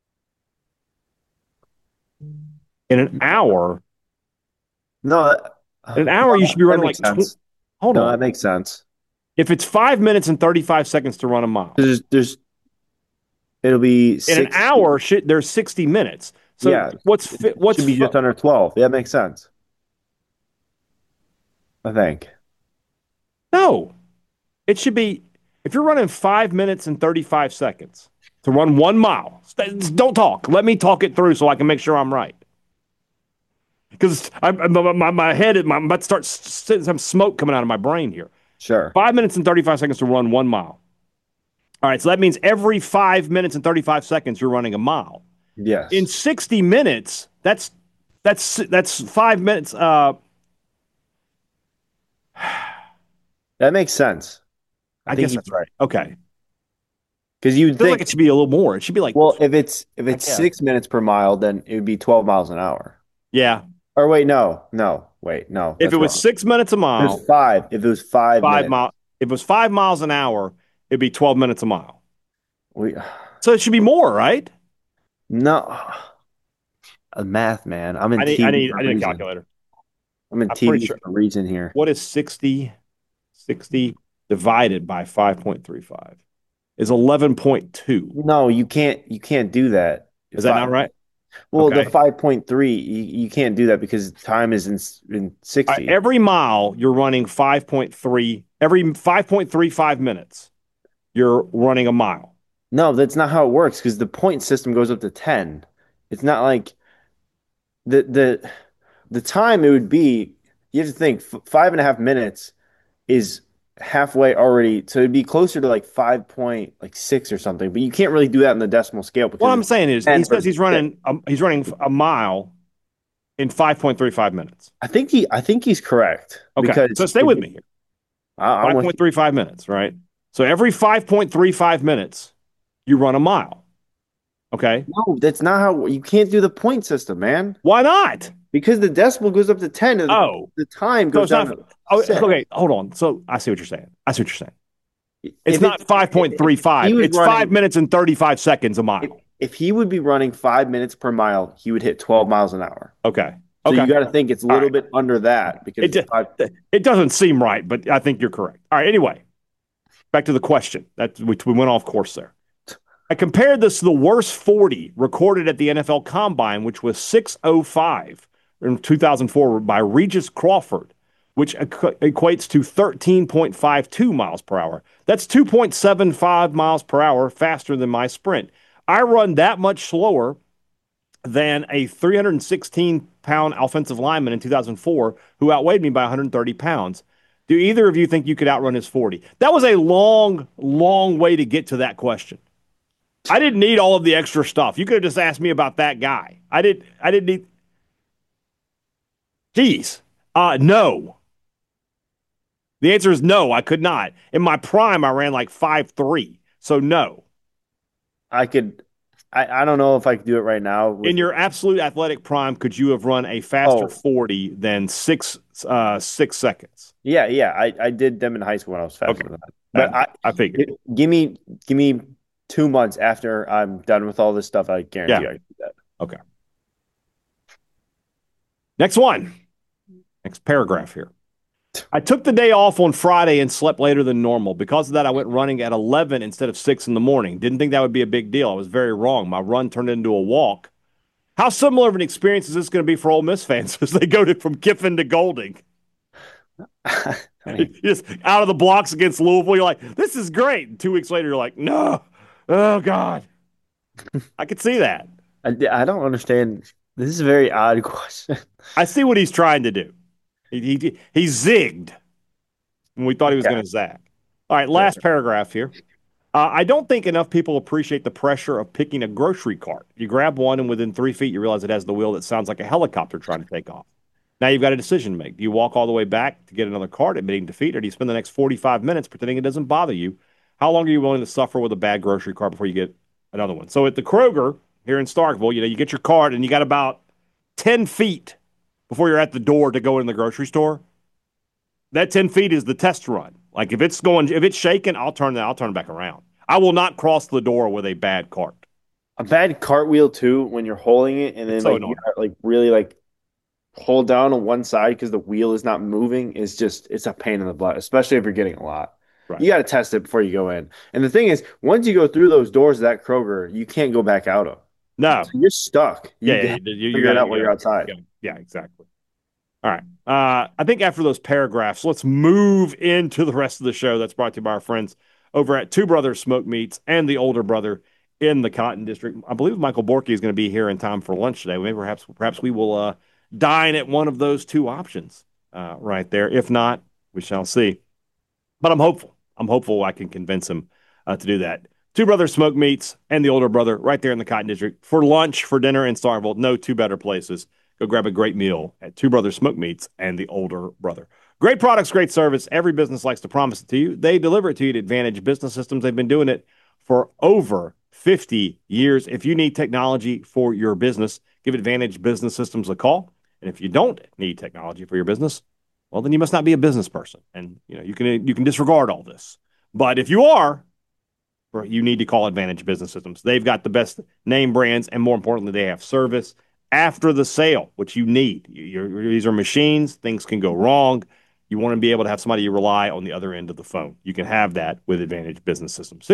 in an hour, No, you should be that running makes like. sense. Hold No, that on. makes sense. If it's 5 minutes and 35 seconds to run a mile, There's it'll be in an 6. hour, there's 60 minutes. So Yeah, what's should be just under 12. Yeah, that makes sense. I think. no? It should be if you're running 5 minutes and 35 seconds to run 1 mile. Don't talk. Let me talk it through so I can make sure I'm right. Because my head, I'm about to start some smoke coming out of my brain here. Sure. 5 minutes and 35 seconds to run 1 mile. All right, so that means every 5 minutes and 35 seconds you're running a mile. Yes. In 60 minutes, that's 5 minutes. That makes sense. I think guess that's you- right. Okay, Because you would feels think, like it should be a little more. It should be like, well, if it's Yeah. 6 minutes per mile, then it would be 12 miles an hour. yeah. Or wait, wait, no. If That's it was wrong. 6 minutes a If it mile, was 5, if it was 5 minutes, if it was 5 miles an hour, it'd be 12 minutes a mile. we So it should be more, right? no. Math, man. I'm in I TV need for a a reason. calculator. I'm in I'm TV pretty sure. for a reason here. What is 60 divided by 5.35? Is 11.2. No, you can't do that. Is that not right? Well, Okay. the 5.3, you can't do that because time is in 60. Every mile you're running 5.3. Every 5.35 minutes you're running a mile. No, that's not how it works because the point system goes up to 10. It's not like the time it would be, you have to think 5.5 minutes is halfway already, so it'd be closer to like 5.6 or something, but you can't really do that in the decimal scale because What I'm saying is, 10 he says he's versus running a mile in 5.35 minutes. I think he's correct. Okay, Because so stay with me here. I'm with 5.35 minutes, right? So every 5.35 minutes, you run a mile. Okay. No, that's not how you can't do the point system, man. Why not? Because the decimal goes up to 10 and Oh, the time so goes it's down not. to Oh, 6. okay. Hold on. So I see what you're saying. It's If not if 5.35. he was It's running- 5 minutes and 35 seconds a mile. if he would be running 5 minutes per mile, he would hit 12 miles an hour. Okay. So Okay. you got to think it's a All little right. bit under that because It, it doesn't seem right, but I think you're correct. All right. Anyway, back to the question. We went off course there. I compared this to the worst 40 recorded at the NFL Combine, which was 6:05 in 2004 by Regis Crawford, which equates to 13.52 miles per hour. That's 2.75 miles per hour faster than my sprint. I run that much slower than a 316-pound offensive lineman in 2004 who outweighed me by 130 pounds. Do either of you think you could outrun his 40? That was a long, long way to get to that question. I didn't need all of the extra stuff. You could have just asked me about that guy. I didn't need. Geez. No. The answer is no, I could not. In my prime, I ran like 5.3. So no. I don't know if I could do it right now. In your absolute athletic prime, could you have run a faster 40 than 6 seconds? Yeah. I did them in high school when I was faster than that. But I figured. give me 2 months after I'm done with all this stuff. I guarantee I can do that. Okay. Next one. Next paragraph here. I took the day off on Friday and slept later than normal. Because of that, I went running at 11 instead of 6 in the morning. Didn't think that would be a big deal. I was very wrong. My run turned into a walk. How similar of an experience is this going to be for Ole Miss fans as they go from Kiffin to Golding? I mean, Just out of the blocks against Louisville, you're like, this is great. And 2 weeks later, you're like, no, oh God. I could see that. I don't understand. This is a very odd question. I see what he's trying to do. He zigged when we thought he was Okay. going to zag. All right, last paragraph here. I don't think enough people appreciate the pressure of picking a grocery cart. You grab one, and within 3 feet, you realize it has the wheel that sounds like a helicopter trying to take off. Now you've got a decision to make. Do you walk all the way back to get another cart, admitting defeat, or do you spend the next 45 minutes pretending it doesn't bother you? How long are you willing to suffer with a bad grocery cart before you get another one? So at the Kroger here in Starkville, you get your cart, and you got about 10 feet before you're at the door to go in the grocery store. That 10 feet is the test run. Like if it's shaking, I'll turn it back around. I will not cross the door with a bad cart. A bad cartwheel too when you're holding it and then It's so like annoying. you gotta, like really like hold down on one side because the wheel is not moving is just it's a pain in the butt, especially if you're getting a lot. Right. You got to test it before you go in. And the thing is, once you go through those doors of that Kroger, you can't go back out of. No. So you're stuck. You Yeah, have to you figure got it out while you're outside. Yeah, exactly. All right. I think after those paragraphs, let's move into the rest of the show. That's brought to you by our friends over at Two Brothers Smoke Meats and the older brother in the Cotton District. I believe Michael Borky is going to be here in time for lunch today. Maybe perhaps we will dine at one of those two options right there. If not, we shall see. But I'm hopeful. I'm hopeful I can convince him to do that. Two Brothers Smoke Meats and the older brother right there in the Cotton District for lunch, for dinner in Starkville. No two better places. Go grab a great meal at Two Brothers Smoke Meats and the older brother. Great products, great service. Every business likes to promise it to you. They deliver it to you at Advantage Business Systems. They've been doing it for over 50 years. If you need technology for your business, give Advantage Business Systems a call. And if you don't need technology for your business, well, then you must not be a business person. And you can disregard all this. But if you are, you need to call Advantage Business Systems. They've got the best name brands, and more importantly, they have service after the sale, which you need. These are machines. Things can go wrong. You want to be able to have somebody you rely on the other end of the phone. You can have that with Advantage Business Systems.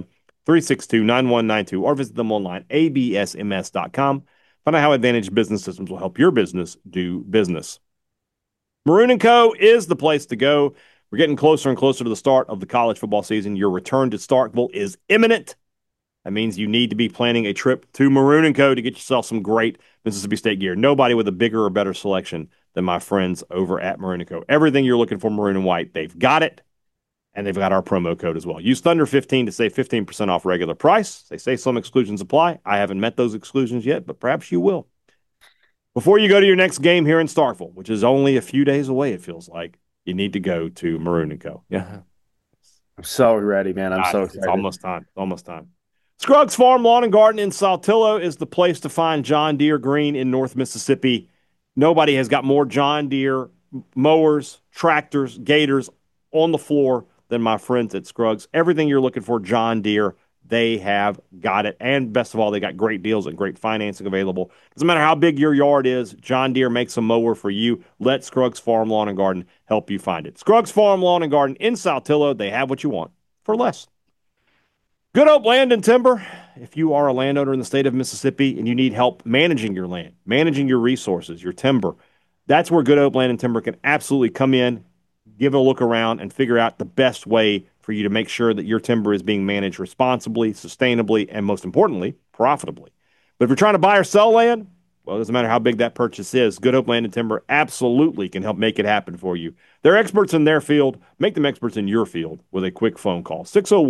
601-362-9192 or visit them online, absms.com. Find out how Advantage Business Systems will help your business do business. Maroon & Co. is the place to go. We're getting closer and closer to the start of the college football season. Your return to Starkville is imminent. That means you need to be planning a trip to Maroon & Co. to get yourself some great Mississippi State gear. Nobody with a bigger or better selection than my friends over at Maroon & Co. Everything you're looking for maroon and white, they've got it, and they've got our promo code as well. Use Thunder15 to save 15% off regular price. They say some exclusions apply. I haven't met those exclusions yet, but perhaps you will. Before you go to your next game here in Starkville, which is only a few days away, it feels like, you need to go to Maroon & Co. Yeah. I'm so ready, man. I'm so excited. It's almost time. Almost time. Scruggs Farm Lawn and Garden in Saltillo is the place to find John Deere Green in North Mississippi. Nobody has got more John Deere mowers, tractors, gators on the floor than my friends at Scruggs. Everything you're looking for, John Deere, they have got it. And best of all, they got great deals and great financing available. Doesn't matter how big your yard is, John Deere makes a mower for you. Let Scruggs Farm Lawn and Garden help you find it. Scruggs Farm Lawn and Garden in Saltillo, they have what you want for less. Good Hope Land and Timber. If you are a landowner in the state of Mississippi and you need help managing your land, managing your resources, your timber, that's where Good Hope Land and Timber can absolutely come in, give it a look around, and figure out the best way for you to make sure that your timber is being managed responsibly, sustainably, and most importantly, profitably. But if you're trying to buy or sell land, well, it doesn't matter how big that purchase is. Good Hope Land and Timber absolutely can help make it happen for you. They're experts in their field. Make them experts in your field with a quick phone call.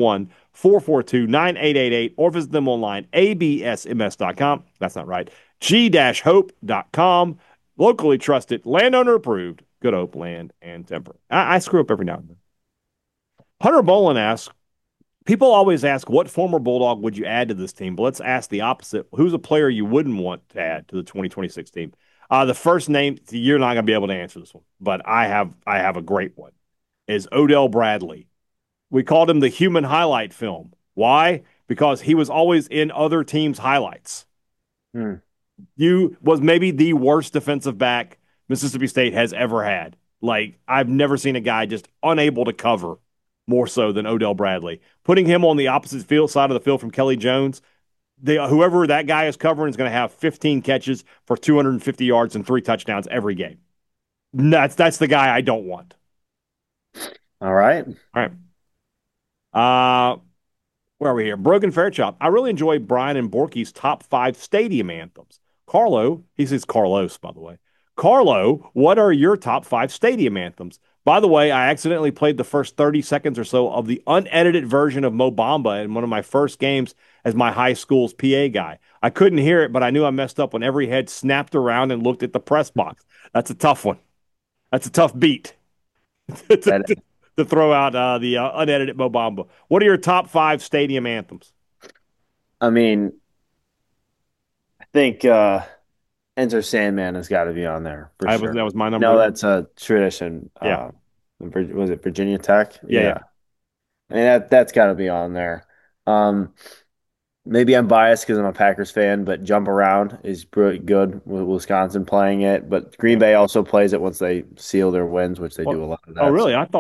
601-442-9888 or visit them online, absms.com. That's not right. g-hope.com. Locally trusted, landowner approved, Good Hope Land and Timber. I screw up every now and then. Hunter Bolin asks, people always ask, what former Bulldog would you add to this team? But let's ask the opposite. Who's a player you wouldn't want to add to the 2026 team? The first name, you're not going to be able to answer this one, but I have a great one, is Odell Bradley. We called him the human highlight film. Why? Because he was always in other teams' highlights. You was maybe the worst defensive back Mississippi State has ever had. Like, I've never seen a guy just unable to cover more so than Odell Bradley. Putting him on the opposite field side of the field from Kelly Jones, whoever that guy is covering is going to have 15 catches for 250 yards and 3 touchdowns every game. That's the guy I don't want. All right. All right. Where are we here? Brogan Fairchild. I really enjoy Brian and Borky's top 5 stadium anthems. Carlo, he says Carlos, by the way. Carlo, what are your top 5 stadium anthems? By the way, I accidentally played the first 30 seconds or so of the unedited version of Mo Bamba in one of my first games as my high school's PA guy. I couldn't hear it, but I knew I messed up when every head snapped around and looked at the press box. That's a tough one. That's a tough beat That, to throw out the unedited Mo Bamba. What are your top 5 stadium anthems? I mean, I think Enter Sandman has got to be on there for sure. That was my number. No, that's a tradition. Yeah. Was it Virginia Tech? Yeah. I mean that's got to be on there. Um, Maybe I'm biased because I'm a Packers fan, but Jump Around is pretty good with Wisconsin playing it. But Green Bay also plays it once they seal their wins, which they do a lot of that. Oh, really? I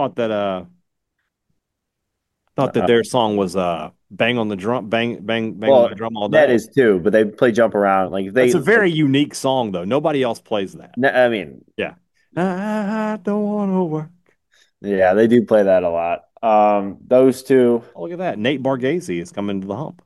thought that their song was "Bang on the Drum," bang on the drum all day. That is too, but they play Jump Around. Like it's a very unique song, though. Nobody else plays that. I mean, yeah, I don't want to work. Yeah, they do play that a lot. Those two. Oh, look at that! Nate Bargatze is coming to the hump.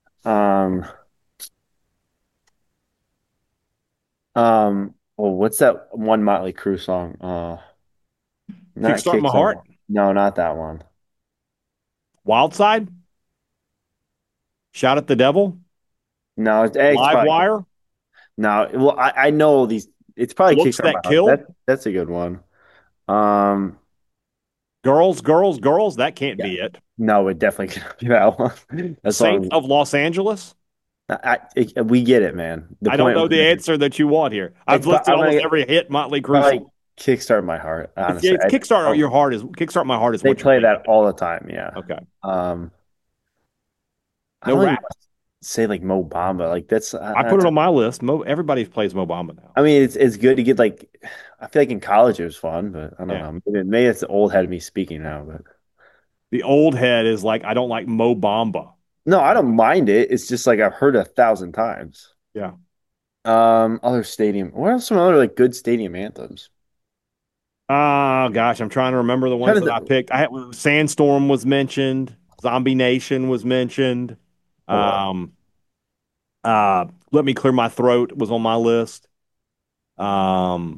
Well, what's that one Motley Crue song? Not Kickstart My Heart. No, not that one. Wild Side. Shout at the Devil. No, it's Live Wire. No, well, I know these. It's probably Looks Kickstart That Kill. That's a good one. Girls. That can't be it. No, it definitely can't be that one. Saints of Los Angeles. We get it, man. I don't know the answer that you want here. I've listed almost every hit Motley Crue song. Kickstart My Heart. Honestly, it's Kickstart Your Heart is Kickstart My Heart is. They play that all the time. Yeah. Okay. No rap. Say like Mo Bamba, like that's. I put it on my list. Everybody plays Mo Bamba now. I mean, it's good to get like. I feel like in college it was fun, but I don't know. Maybe it's the old head of me speaking now, but the old head is like I don't like Mo Bamba. No, I don't mind it. It's just like I've heard it 1,000 times. Yeah. Other stadium. What are some other like good stadium anthems? Oh gosh, I'm trying to remember the ones that I picked. Sandstorm was mentioned. Zombie Nation was mentioned. Let Me Clear My Throat was on my list. I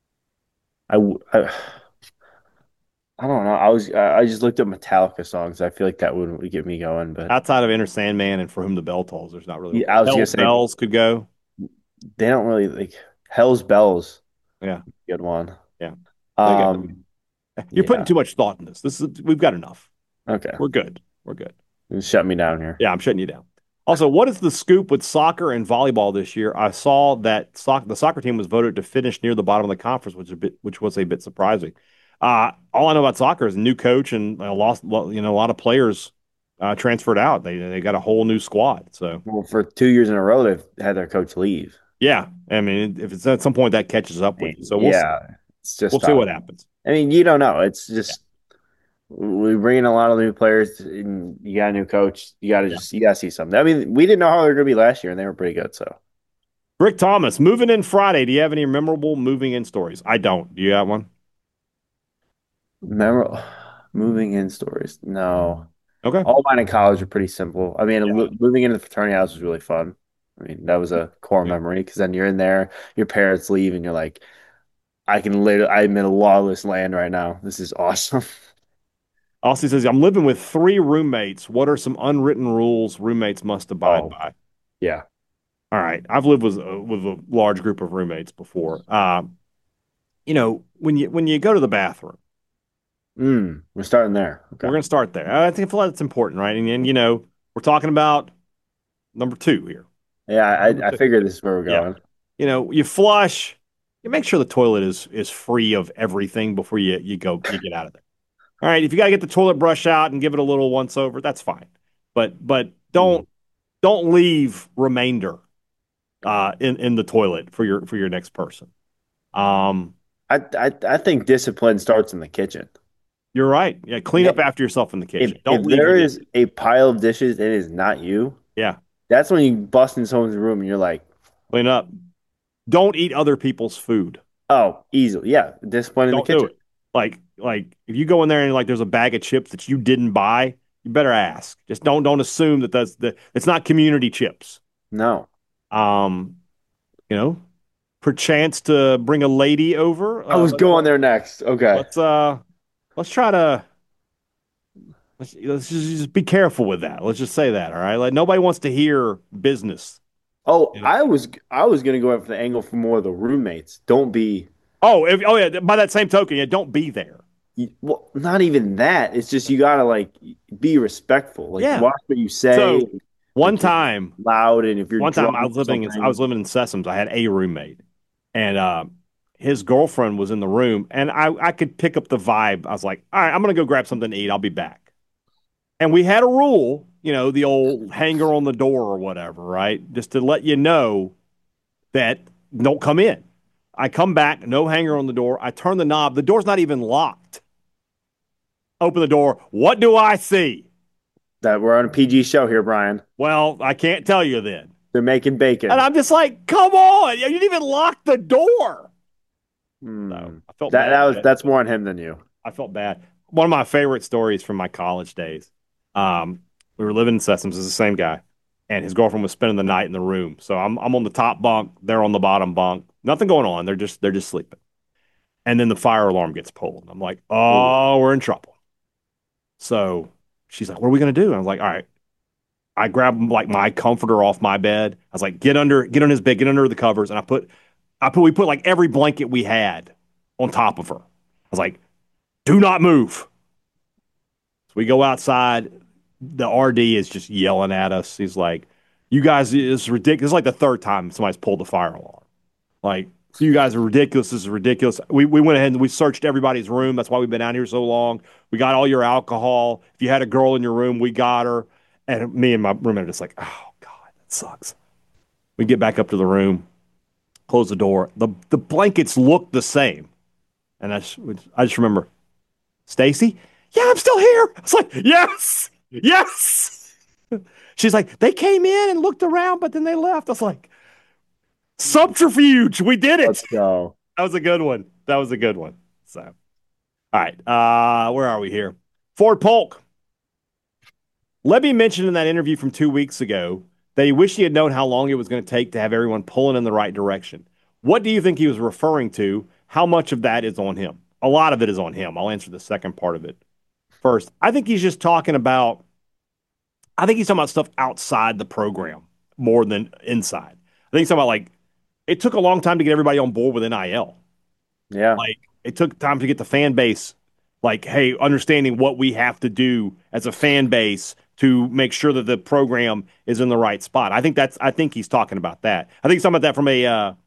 don't know. I just looked up Metallica songs. I feel like that would get me going. But outside of Enter Sandman and For Whom the Bell Tolls, there's not really. Yeah, I was gonna say Bells could go. They don't really like Hell's Bells. Yeah, good one. Yeah. You're putting too much thought in this. We've got enough. Okay, we're good. Shut me down here. Yeah, I'm shutting you down. Also, what is the scoop with soccer and volleyball this year? I saw that the soccer team was voted to finish near the bottom of the conference, which was a bit surprising. All I know about soccer is a new coach and a lot of players transferred out. They got a whole new squad. So for 2 years in a row, they've had their coach leave. Yeah, I mean, if it's at some point that catches up with you, so we'll see what happens. I mean, you don't know. It's just we bring in a lot of new players, and you got a new coach. You got to see something. I mean, we didn't know how they were going to be last year, and they were pretty good. So, Rick Thomas, moving in Friday. Do you have any memorable moving in stories? I don't. Do you have one? Memorable moving in stories? No. Okay. All mine in college are pretty simple. I mean, moving into the fraternity house was really fun. I mean, that was a core memory because then you're in there, your parents leave, and you're like, I'm in a lawless land right now. This is awesome. Also, he says, I'm living with 3 roommates. What are some unwritten rules roommates must abide by? Yeah. All right. I've lived with a large group of roommates before. When you go to the bathroom. We're starting there. Okay. We're going to start there. I feel like it's important, right? And we're talking about number 2 here. Yeah, I figured this is where we're going. Yeah. You flush. You make sure the toilet is free of everything before you get out of there. All right, if you got to get the toilet brush out and give it a little once over, that's fine. But don't leave remainder in the toilet for your next person. I I think discipline starts in the kitchen. You're right. Yeah, clean up after yourself in the If kitchen. if Don't leave your there dishes. is a pile of dishes and it is not you, Yeah, that's when you bust in someone's room and you're like, clean up. Don't eat other people's food. oh, easily. Yeah, discipline in the Don't do kitchen. it. Like if you go in there and like there's a bag of chips that you didn't buy, you better ask. Just don't assume that it's not community chips. No. Um, you know, perchance to bring a lady over. I was going there next. Okay. Let's uh let's try to let's just be careful with that. Let's just say that, all right? Like nobody wants to hear business. Oh, You know? I was gonna go after the angle for more of the roommates. Don't be Oh yeah, by that same token, yeah, don't be there. well, not even that. It's just you gotta like be respectful. Like Yeah. watch what you say. So one Like you're time, loud, and if you're one time drunk I or was something. living in Sessoms. I had a roommate, and his girlfriend was in the room, and I could pick up the vibe. I was like, all right, I'm gonna go grab something to eat. I'll be back. And we had a rule, the old hanger on the door or whatever, right? Just to let you know that don't come in. I come back, no hanger on the door. I turn the knob. The door's not even locked. Open the door. What do I see? That we're on a PG show here, Brian. Well, I can't tell you then. They're making And bacon. I'm just like, come on. You didn't even lock the door. So Hmm. I felt That bad. that was that's more on him than you. I felt bad. One of my favorite stories from my college days. We were living in Sessoms. It's the same guy, and his girlfriend was spending the night in the room. So I'm on the top bunk. They're on the bottom bunk. Nothing going on. They're just sleeping. And then the fire alarm gets pulled. I'm like, Ooh. oh, we're in trouble. So she's like, what are we gonna do? I was like, all right. I grabbed like my comforter off my bed. I was like, get on his bed, get under the covers, and we put like every blanket we had on top of her. I was like, do not move. So we go outside. The RD is just yelling at us. He's like, you guys, it's ridiculous. It's like the third time somebody's pulled the fire alarm. Like, you guys are ridiculous. This is ridiculous. We went ahead and we searched everybody's room. That's why we've been out here so long. We got all your alcohol. If you had a girl in your room, we got her. And me and my roommate are just like, oh, God, that sucks. We get back up to the room, close the door. The blankets look the same. And I just remember, Stacy, yeah, I'm still here. It's like, yes, yes. She's like, they came in and looked around, but then they left. I was like, subterfuge. We did Let's it. go. That was a good one. That was a good one. So, all right. Where are we here? Ford Polk. Lebby mentioned in that interview from 2 weeks ago that he wished he had known how long it was going to take to have everyone pulling in the right direction. What do you think he was referring to? How much of that is on him? A lot of it is on him. I'll answer the second part of it first. I think he's talking about stuff outside the program more than inside. I think he's talking about like it took a long time to get everybody on board with NIL. Yeah. Like it took time to get the fan base, like, hey, understanding what we have to do as a fan base to make sure that the program is in the right spot. I think he's talking about that. I think he's talking about that from a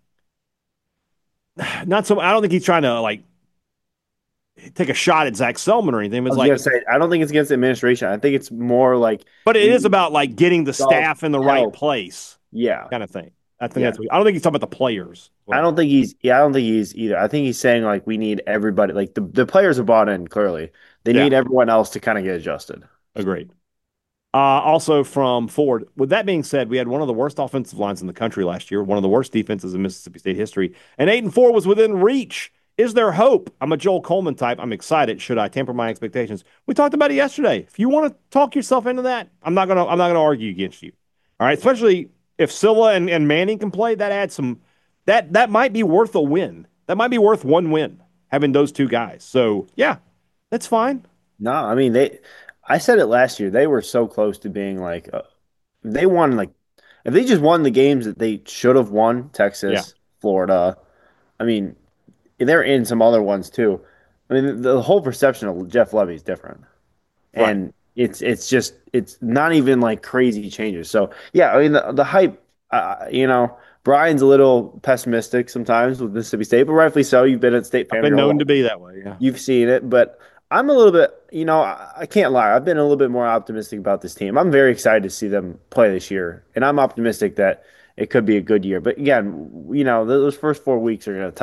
not so. I don't think he's trying to like take a shot at Zach Selman or anything. I It's was like, gonna say I don't think it's against the administration. I think it's more like but it we is about like getting the solve staff in the right help. place, Yeah. kind of thing. I think Yeah. that's. I don't think he's talking about the players. I don't think he's yeah, I don't think he's either. I think he's saying like we need everybody like the players are bought in clearly. They Yeah, need everyone else to kind of get adjusted. agreed. Also from Ford. With that being said, we had one of the worst offensive lines in the country last year, one of the worst defenses in Mississippi State history, and 8-4 was within reach. Is there hope? I'm a Joel Coleman type. I'm excited. Should I temper my expectations? We talked about it yesterday. If you want to talk yourself into that, I'm not gonna argue against you. All right, especially if Silva and Manning can play, that adds some that might be worth a win. That might be worth one win having those two guys. So yeah, that's fine. No, I mean they. I said it last year. They were so close to being like they won like if they just won the games that they should have won, Yeah, Texas, Florida. I mean, they're in some other ones too. I mean, the whole perception of Jeff Levy is different, right. and it's just it's not even like crazy changes. So yeah, I mean the hype. Brian's a little pessimistic sometimes with Mississippi State, but rightfully so. You've been a state I've fan been your whole known to life. be that way. Yeah. You've seen it, but I'm a little bit, I can't lie. I've been a little bit more optimistic about this team. I'm very excited to see them play this year, and I'm optimistic that it could be a good year. But again, those first 4 weeks are going to tell us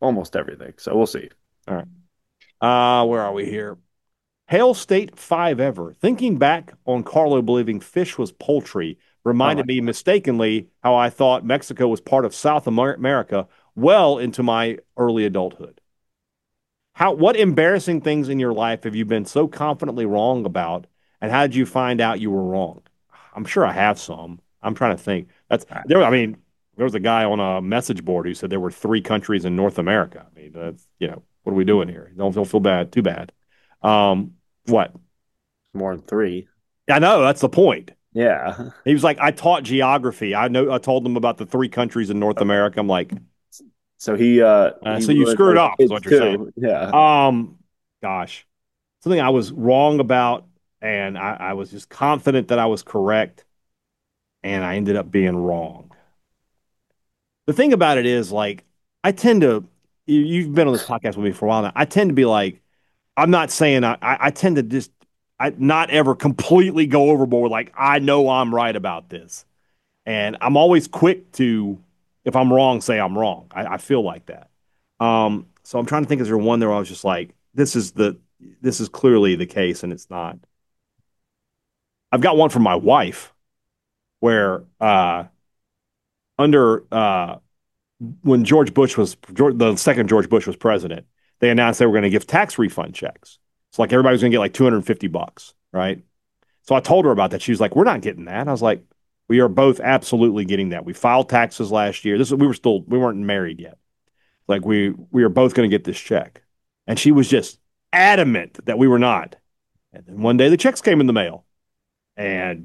almost everything. So we'll see. All right. Where are we here? Hail State 5 ever. Thinking back on Carlo believing fish was poultry Oh my reminded me mistakenly how I thought Mexico was part of South America well into my early adulthood. What embarrassing things in your life have you been so confidently wrong about, and how did you find out you were wrong? I'm sure I have some. I'm trying to think. That's God. there. I mean, there was a guy on a message board who said there were three countries in North America. I mean, that's what are we doing here? Don't feel bad. Too bad. What? More than three. I know that's the point. Yeah. He was like, I taught geography. I know. I told them about the three countries in North America. I'm like, So he so you ruined screwed those up, is kids what you're saying. too. Yeah. Gosh, something I was wrong about, and I was just confident that I was correct, and I ended up being wrong. The thing about it is, like, I tend to, you've been on this podcast with me for a while now. I tend to be like, I'm not saying I tend to just, not ever completely go overboard. Like, I know I'm right about this. And I'm always quick to, if I'm wrong, say I'm wrong. I feel like that. So I'm trying to think, is there one there where I was just like, this is clearly the case, and it's not. I've got one from my wife where under when the second George Bush was president, they announced they were going to give tax refund checks. It's like everybody was going to get like $250, right? So I told her about that. She was like, "We're not getting that." I was like, "We are both absolutely getting that. We filed taxes last year. We weren't married yet. Like we are both going to get this check." And she was just adamant that we were not. And then one day the checks came in the mail, and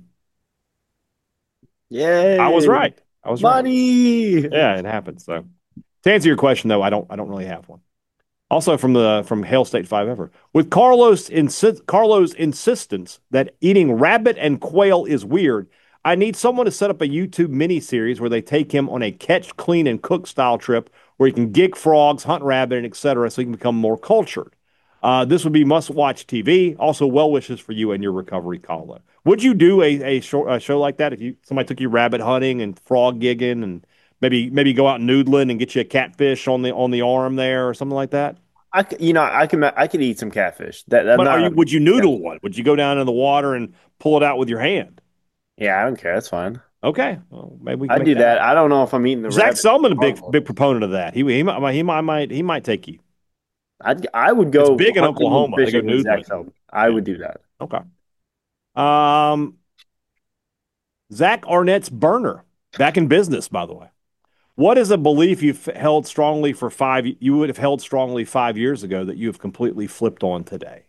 I was Yay. right. I was right. Money. Yeah, it happened. So to answer your question, though, I don't really have one. Also from Hail State 5 ever. With Carlos' insistence that eating rabbit and quail is weird, I need someone to set up a YouTube mini-series where they take him on a catch, clean, and cook style trip where he can gig frogs, hunt rabbit, and etc. so he can become more cultured. This would be must-watch TV. Also, well wishes for you and your recovery, Carlo. Would you do a show like that if somebody took you rabbit hunting and frog gigging and maybe go out noodling and get you a catfish on the arm there or something like that? I could eat some catfish. That I'm But not. would you noodle one? Would you go down in the water and pull it out with your hand? Yeah, I don't care. That's fine. Okay, well, maybe we can I make do that that. happen. I don't know if I'm eating the Zach rabbit. Selman, a big proponent of that. He might take you. I would It's go big in hunting and Oklahoma. They go fishing with Zach noodling. Selman. I Yeah. would do that. Okay. Um, Zach Arnett's burner back in business, by the way. What is a belief you would have held strongly 5 years ago that you have completely flipped on today?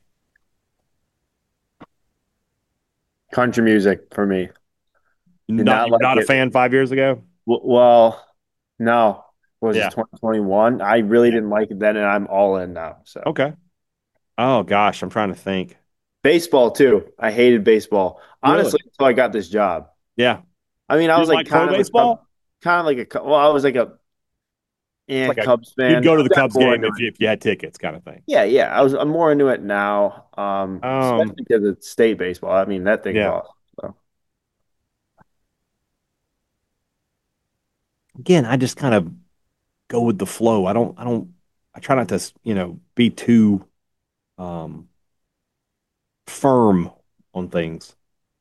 Country music for me. Did not You were like not a it. fan 5 years ago? Well, no. What was it Yeah. 2021? I really Yeah. didn't like it then, and I'm all in now. So Okay. Oh gosh, I'm trying to think. baseball too. I hated baseball Really? honestly until I got this job. Yeah. I mean, I You was didn't like like pro baseball? kind of like well, I was like a It's like Cubs you'd fan. go to I the got Cubs more game into if it. you had tickets, kind of thing. Yeah, yeah. I'm more into it now. Um, Especially because it's state baseball. I mean, that thing's yeah. awesome. So Again, I just kind of go with the flow. I try not to, be too um firm on things.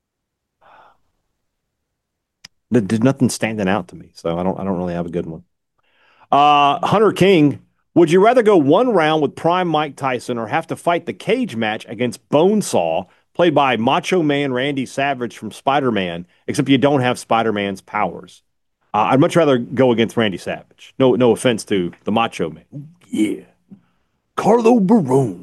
There's nothing standing out to me, so I don't really have a good one. Hunter King, would you rather go one round with prime Mike Tyson or have to fight the cage match against Bonesaw, played by Macho Man Randy Savage from Spider-Man, except you don't have Spider-Man's powers? I'd much rather go against Randy Savage. No offense to the Macho Man. Ooh, yeah. Carlo Barone.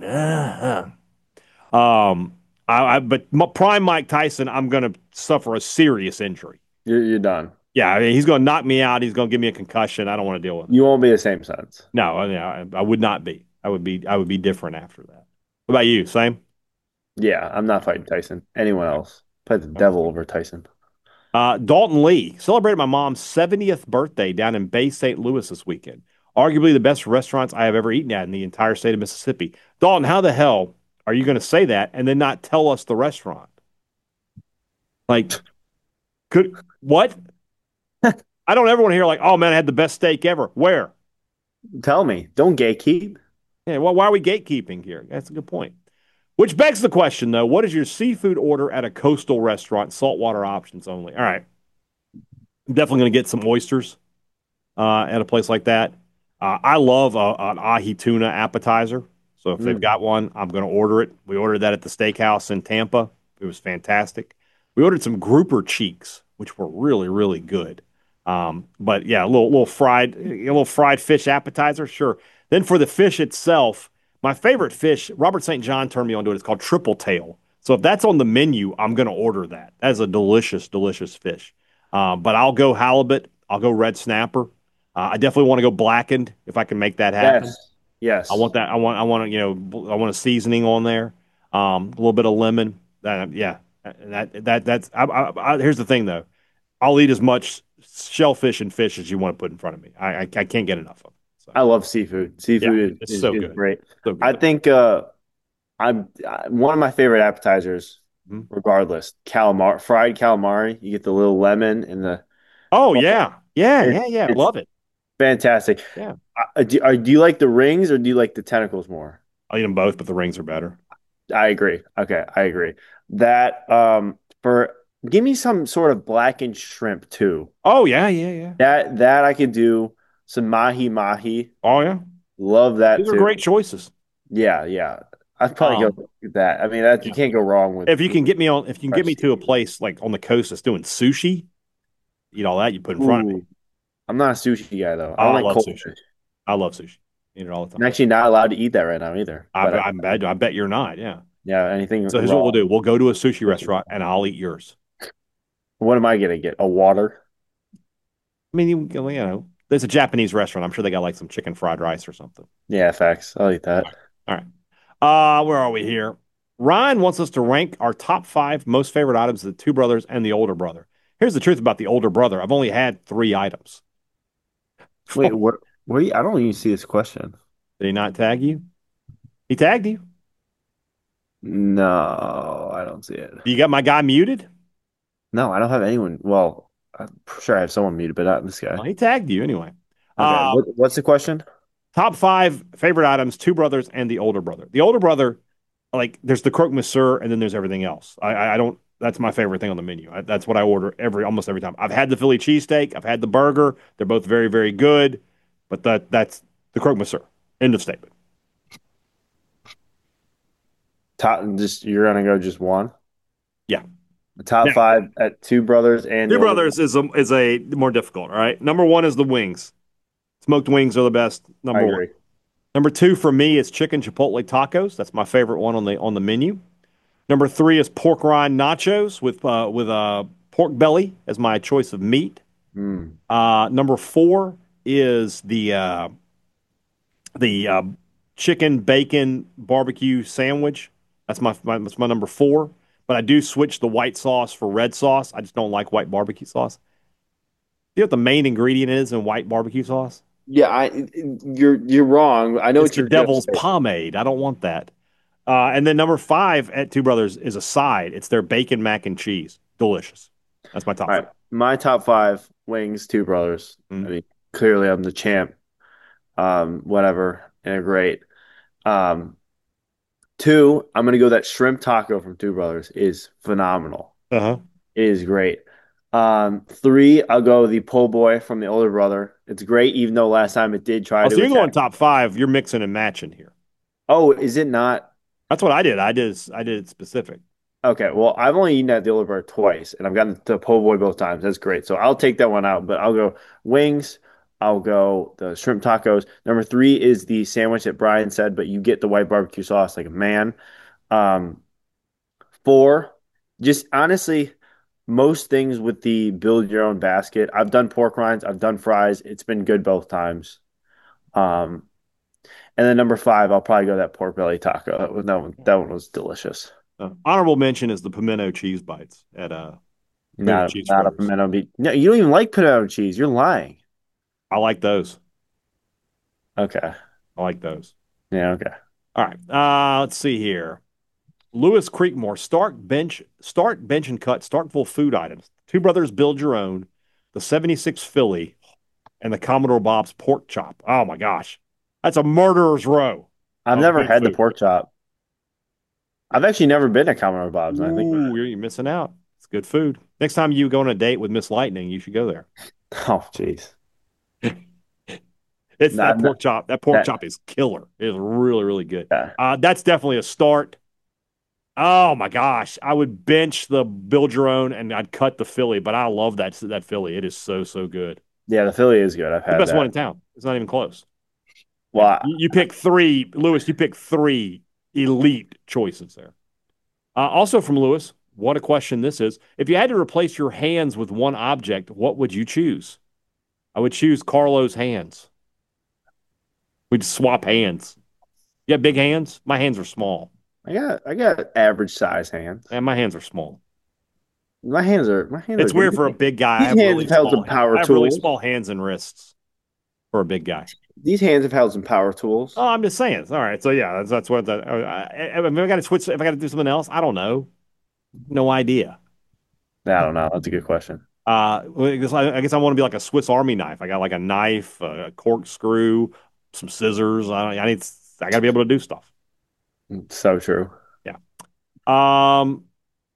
But prime Mike Tyson, I'm going to suffer a serious injury. you're done. Yeah, I mean, he's going to knock me out. He's going to give me a concussion. I don't want to deal with it. You won't be the same sense. No, I would not be. I would be different after that. What about you? Same? Yeah, I'm not fighting Tyson. Anyone else? Fight the devil over Tyson. Dalton Lee celebrated my mom's 70th birthday down in Bay St. Louis this weekend. Arguably the best restaurants I have ever eaten at in the entire state of Mississippi. Dalton, how the hell are you going to say that and then not tell us the restaurant? Like, what? I don't ever want to hear like, oh man, I had the best steak ever. Where? Tell me, don't gatekeep. Yeah, well, why are we gatekeeping here? That's a good point. Which begs the question, though, what is your seafood order at a coastal restaurant? Saltwater options only. All right. I'm definitely going to get some oysters at a place like that. I love an ahi tuna appetizer. So if they've Mm. got one, I'm going to order it. We ordered that at the steakhouse in Tampa. It was fantastic. We ordered some grouper cheeks, which were really, really good. But yeah, a little fried fish appetizer, sure. Then for the fish itself, my favorite fish, Robert St. John turned me onto it. It's called triple tail. So if that's on the menu, I'm going to order that. That is a delicious, delicious fish. But I'll go halibut. I'll go red snapper. I definitely want to go blackened if I can make that happen. Yes. I Yes. want that. I want a seasoning on there. A little bit of lemon. Yeah. That's. Here's the thing though. I'll eat as much shellfish and fish as you want to put in front of me. I can't get enough of it. So I love seafood. yeah, Seafood it's is, so is good, great. so I good. think one of my favorite appetizers, Mhm. regardless, calamar, fried calamari. You get the little lemon and the Oh oh, yeah, yeah, it's yeah, yeah. it's Love it. fantastic. Yeah, Do you like the rings or do you like the tentacles more? I'll eat them both, but the rings are better. I agree. Okay, I agree. That for give me some sort of blackened shrimp too. Oh yeah, yeah, yeah. That I could do some mahi mahi. Oh yeah. Love that These are too. great choices. Yeah, yeah. I'd probably go Um, with that. I mean, that you yeah. can't go wrong If you can get me fresh to a seafood. place like on the coast that's doing sushi, eat all that you put in front of me. Ooh, I'm not a sushi guy though. I Oh, don't I like love cold sushi. fish. I love sushi. Eat it all the I'm time. actually not allowed to eat that right now either. But I bet you're not. Yeah. yeah, anything So here's what raw. we'll do. We'll go to a sushi restaurant and I'll eat yours. What am I gonna get? A water? I mean, there's a Japanese restaurant. I'm sure they got like some chicken fried rice or something. Yeah, facts. I'll eat that. All right. Where are we here? Ryan wants us to rank our top five most favorite items of the two brothers and the older brother. Here's the truth about the older brother. I've only had three items. Wait, Did I don't even see this question. he not tag you? He tagged you. No, I don't see it. You got my guy muted? No, I don't have anyone. Well, I'm sure I have someone muted, but not this guy. Well, he tagged you anyway. Okay, Uh, what's the question? Top five favorite items, two brothers and the older brother. The older brother, like there's the croque monsieur and then there's everything else. I don't. That's my favorite thing on the menu. That's what I order almost every time. I've had the Philly cheesesteak. I've had the burger. They're both very very good, but that's the croque monsieur. End of statement. Top, just you're gonna go just one. Yeah. The top Now, five at two brothers and the two older. brothers is a more difficult. All right. Number one is the wings. Smoked wings are the best. I Number one. agree. Number two for me is chicken chipotle tacos. That's my favorite one on the menu. Number three is pork rind nachos with pork belly as my choice of meat. Mm. Number four is the chicken bacon barbecue sandwich. That's my number four. But I do switch the white sauce for red sauce. I just don't like white barbecue sauce. You know what the main ingredient is in white barbecue sauce? Yeah, you're wrong. I know It's what the you're gonna devil's say. pomade. I don't want that. And then number five at Two Brothers is a side. It's their bacon mac and cheese. Delicious. That's my top All right, five. my top five wings, two brothers. I Mm. mean, clearly I'm the champ. Whatever, and great. Um, two, I'm gonna go that shrimp taco from Two Brothers is phenomenal. Uh-huh. It is great. Three, I'll go the po' boy from the older brother. It's great, even though last time it did try Oh, so to you're going attack. top five. You're mixing and matching here. Oh, is it not? That's what I did. I did it specific. Okay, well, I've only eaten at the older brother twice, and I've gotten the po' boy both times. That's great. So I'll take that one out, but I'll go wings. I'll go the shrimp tacos. Number three is the sandwich that Brian said, but you get the white barbecue sauce like a man. Um, four, just honestly, most things with the build your own basket. I've done pork rinds, I've done fries. It's been good both times. Um, and then number five, I'll probably go that pork belly taco. That one was delicious. Honorable mention is the pimento cheese bites at Pimento Not Cheese not a Fritters. pimento beat. No, you don't even like pimento cheese. You're lying. I like those. Okay. I like those. Yeah, okay. All right. Let's see here. Lewis Creekmore, start bench and cut Starkville food items. Two Brothers build your own. The 76 Philly and the Commodore Bob's pork chop. Oh my gosh, that's a murderer's row I've of never good had the food. pork chop. I've actually never been to Commodore Bob's. I think about Ooh, you're missing out. It's good food. Next time you go on a date with Miss Lightning, you should go there. it. Oh, jeez. It's Not, that not pork chop. That pork that. chop is killer. It is really, really good. Yeah. That's definitely a start. Oh my gosh, I would bench the build your own and I'd cut the Philly, but I love that Philly. It is so good. Yeah, the Philly is good. I've The had best one that. in town. It's not even close. Yeah, Well, you pick three, Lewis. You pick three elite choices there. Also from Lewis, what a question this is. If you had to replace your hands with one object, what would you choose? I would choose Carlo's hands. We'd swap hands. You have big hands? My hands are small. I got average size hands. And my hands are small. My hands are It's good. weird for a big guy. These hands have held some power I have really tools. small hands and wrists for a big guy. These hands have held some power tools. Oh, I'm just saying. All right. So yeah, that's what that. If I got to switch, if I got to do something else, I don't know. No idea. I don't know. That's a good question. I guess I want to be like a Swiss Army knife. I got like a knife, a corkscrew, some scissors. I got to be able to do stuff. So true. Yeah. Um,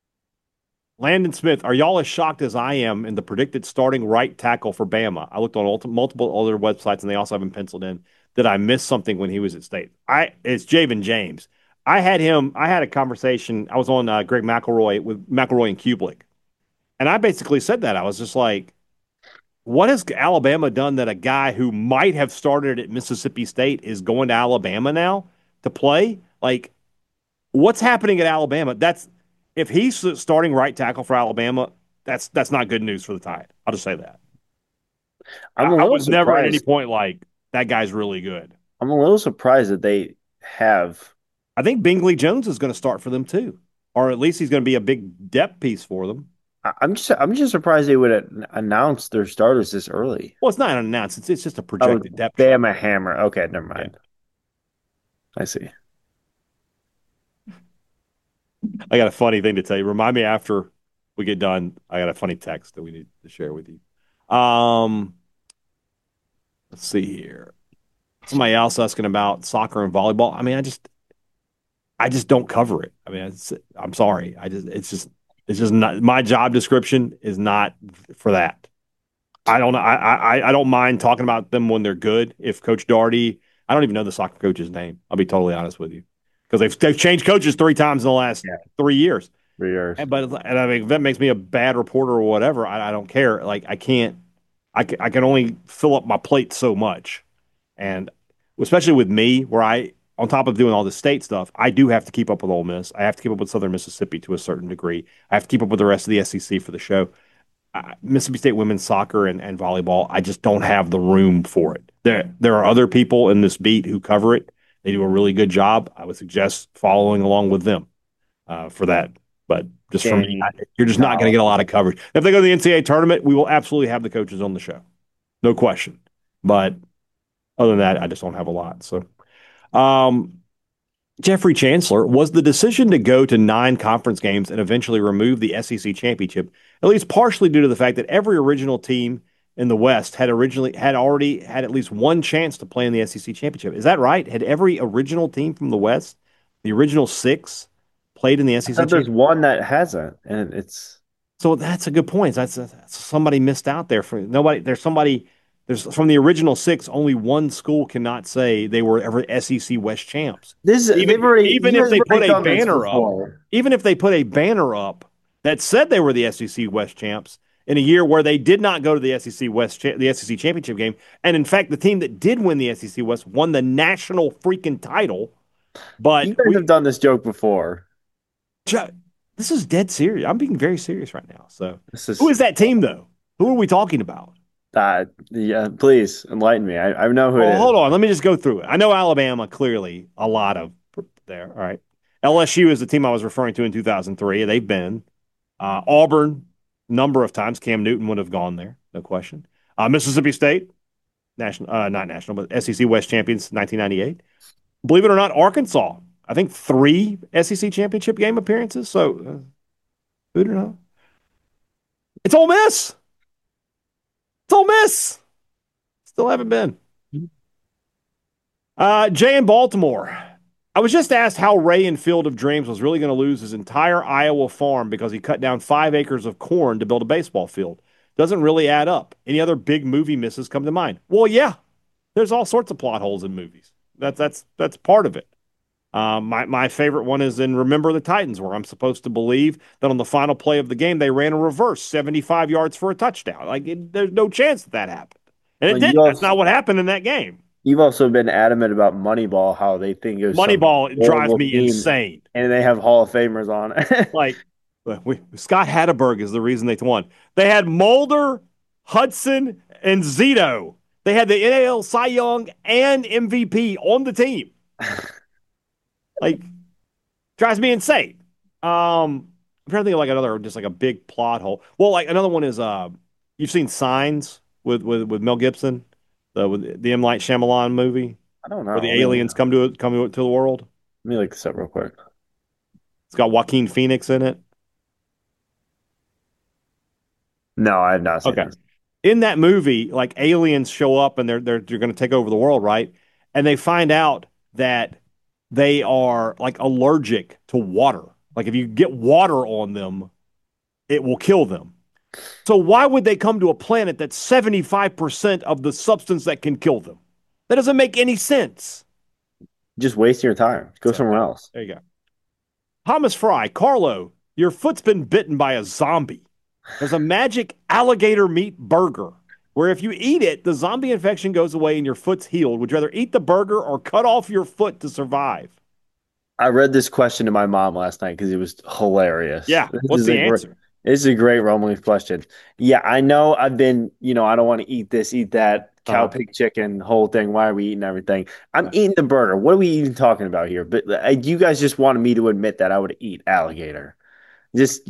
Landon Smith, are y'all as shocked as I am in the predicted starting right tackle for Bama? I looked on multiple other websites and they also have him penciled in. Did I miss something when he was at State? It's Javen James. I had a conversation. I was on Greg McElroy with McElroy and Kublik. And I basically said that. I was just like, what has Alabama done that a guy who might have started at Mississippi State is going to Alabama now to play? Like, what's happening at Alabama? If he's starting right tackle for Alabama, that's not good news for the Tide. I'll just say that. I'm a I little was never at any surprised. point like that guy's really good. I'm a little surprised that they have. I think Bingley Jones is going to start for them too, or at least he's going to be a big depth piece for them. I'm just surprised they would announce their starters this early. Well, it's not an announced; it's just a Oh, projected depth chart. Bama Hammer. Okay, never Yeah. mind. I see. I got a funny thing to tell you. Remind me after we get done. I got a funny text that we need to share with you. Let's see here. Somebody else asking about soccer and volleyball. I mean, I just don't cover it. I mean, I'm sorry. It's just not my job description is not for that. I don't know. I don't mind talking about them when they're good. If Coach Darty, I don't even know the soccer coach's name. I'll be totally honest with you because they've changed coaches 3 times in the last Yeah, 3 years. 3 years. And I mean, if that makes me a bad reporter or whatever, I don't care. Like I can't. I can only fill up my plate so much, and especially with me, where on top of doing all the state stuff, I do have to keep up with Ole Miss. I have to keep up with Southern Mississippi to a certain degree. I have to keep up with the rest of the SEC for the show. Mississippi State women's soccer and volleyball, I just don't have the room for it. There are other people in this beat who cover it. They do a really good job. I would suggest following along with them for that. But just for me, you're just not going to get a lot of coverage. If they go to the NCAA tournament, we will absolutely have the coaches on the show, no question. But other than that, I just don't have a lot. So, Jeffrey Chancellor, was the decision to go to 9 conference games and eventually remove the SEC championship, at least partially due to the fact that every original team in the West had already had at least one chance to play in the SEC championship. Is that right? Had every original team from the West, the original 6, played in the SEC There's championship? one that hasn't, and it's So that's a good point. That's somebody missed out there for nobody. There's from the original 6, only one school cannot say they were ever SEC West champs. this. Even You if guys they have put already a done this banner up, before. even if they put a banner up that said they were the SEC West champs in a year where they did not go to the the SEC championship game, and in fact, the team that did win the SEC West won the national freaking title. But You guys have done this joke before. this is dead serious. I'm being very serious right now. So, This is who is that team though? Who are we talking about? yeah. Please enlighten me. I know who it is. Hold on. Let me just go through it. I know Alabama clearly a lot of there. All right. LSU is the team I was referring to in 2003. They've been Auburn number of times. Cam Newton would have gone there, no question. Mississippi State, not national, but SEC West champions, 1998. Believe it or not, Arkansas. I think 3 SEC championship game appearances. So, who do you know? It's Ole Miss. It's Ole Miss. Still haven't been. Jay in Baltimore. I was just asked how Ray in Field of Dreams was really going to lose his entire Iowa farm because he cut down 5 acres of corn to build a baseball field. Doesn't really add up. Any other big movie misses come to mind? Well, yeah, there's all sorts of plot holes in movies. That's part of it. My favorite one is in Remember the Titans, where I'm supposed to believe that on the final play of the game they ran a reverse 75 yards for a touchdown. There's no chance that happened, and it Well, didn't. That's not what happened in that game. you've also been adamant about Moneyball, how they think it was some Moneyball drives horrible me team, insane. and they have Hall of Famers on it. Like Scott Hatteberg is the reason they won. They had Mulder, Hudson, and Zito. They had the NAL Cy Young and MVP on the team. Like, drives me insane. I'm trying to think of like another, just like a big plot hole. Well, like another one is you've seen Signs with Mel Gibson, the M. Night Shyamalan movie I don't where know. the aliens come to the world. Let me look this up real quick. It's got Joaquin Phoenix in it. No, I have not seen Okay. this. In that movie, like aliens show up and they're going to take over the world, right? And they find out that they are like allergic to water. Like if you get water on them, it will kill them. So why would they come to a planet that's 75% of the substance that can kill them? That doesn't make any sense. Just wasting your time. Go So, somewhere else. there you go. Thomas Fry, Carlo, your foot's been bitten by a zombie. There's a magic alligator meat burger where if you eat it, the zombie infection goes away and your foot's healed. Would you rather eat the burger or cut off your foot to survive? I read this question to my mom last night because it was hilarious. Yeah. What's the answer? This is a great Romulus question. Yeah, I know I've been, I don't want to eat this, eat that, cow, pig, chicken, whole thing. Why are we eating everything? I'm eating the burger. What are we even talking about here? But you guys just wanted me to admit that I would eat alligator. Just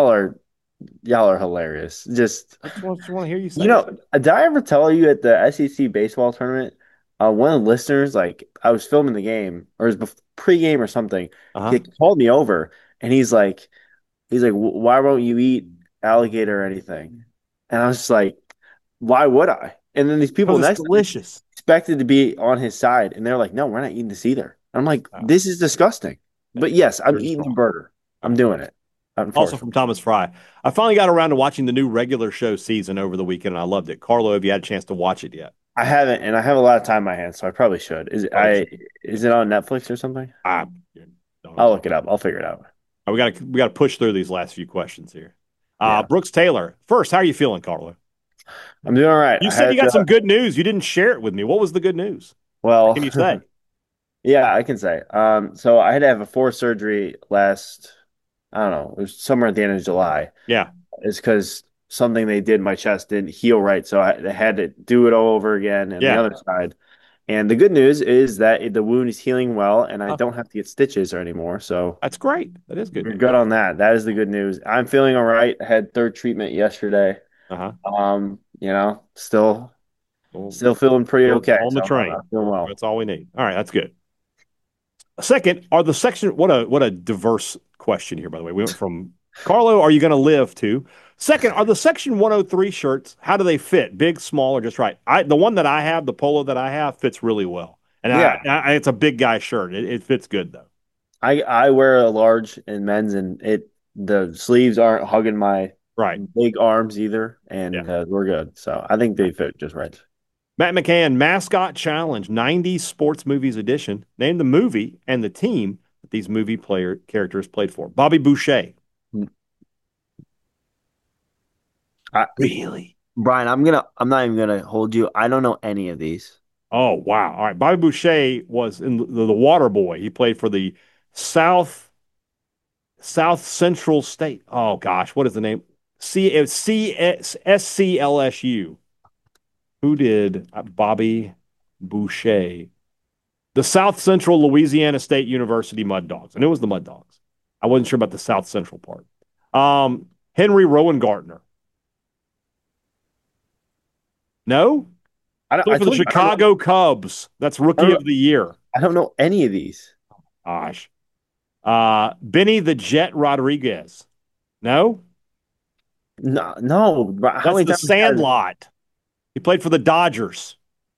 y'all are hilarious. I just want to hear you say Did I ever tell you at the SEC baseball tournament, one of the listeners, like I was filming the game or it was pre-game or something, he called me over and he's like, why won't you eat alligator or anything? And I was just like, why would I? And then these people it's delicious. expected to be on his side, and they're like, no, we're not eating this either. And I'm like, this is disgusting. But yes, I'm eating the burger. I'm doing it. Also from Thomas Fry. I finally got around to watching the new regular show season over the weekend, and I loved it. Carlo, have you had a chance to watch it yet? I haven't, and I have a lot of time on my hands, so I probably should. Is it on Netflix or something? I'll look it up. I'll figure it out. We got to push through these last few questions here. Brooks Taylor, first, how are you feeling, Carlo? I'm doing all right. You said you got some good news. You didn't share it with me. What was the good news? Well, what can you say? Yeah, I can say. So I had to have a fourth surgery last, I don't know, it was somewhere at the end of July. Yeah. It's because something they did in my chest didn't heal right. So I had to do it all over again and the other side. And the good news is that the wound is healing well and I don't have to get stitches anymore. So that's great. That is good. We're good on that. That is the good news. I'm feeling all right. I had third treatment yesterday. Still feeling pretty okay. On the train. Feeling well. That's all we need. All right, that's good. Second, are the section what a diverse question here, by the way. We went from Carlo, are you going to live to second, are the section 103 shirts, how do they fit? Big, small, or just right? The one that I have, the polo that I have, fits really well. And it's a big guy shirt. It fits good though. I wear a large in men's and the sleeves aren't hugging my big arms either. And we're good. So I think they fit just right. Matt McCann, Mascot Challenge, 90s Sports Movies Edition. Name the movie and the team that these movie characters played for. Bobby Boucher. Really? Brian, I'm not even gonna hold you. I don't know any of these. Oh, wow. All right. Bobby Boucher was in the Water Boy. He played for the South Central State. Oh gosh, what is the name? SCLSU. Who did Bobby Boucher? The South Central Louisiana State University Mud Dogs. And it was the Mud Dogs. I wasn't sure about the South Central part. Henry Rowengartner. No? For the Chicago Cubs. That's Rookie of the Year. I don't know any of these. Gosh. Benny the Jet Rodriguez. No? No. That's the Sandlot. He played for the Dodgers.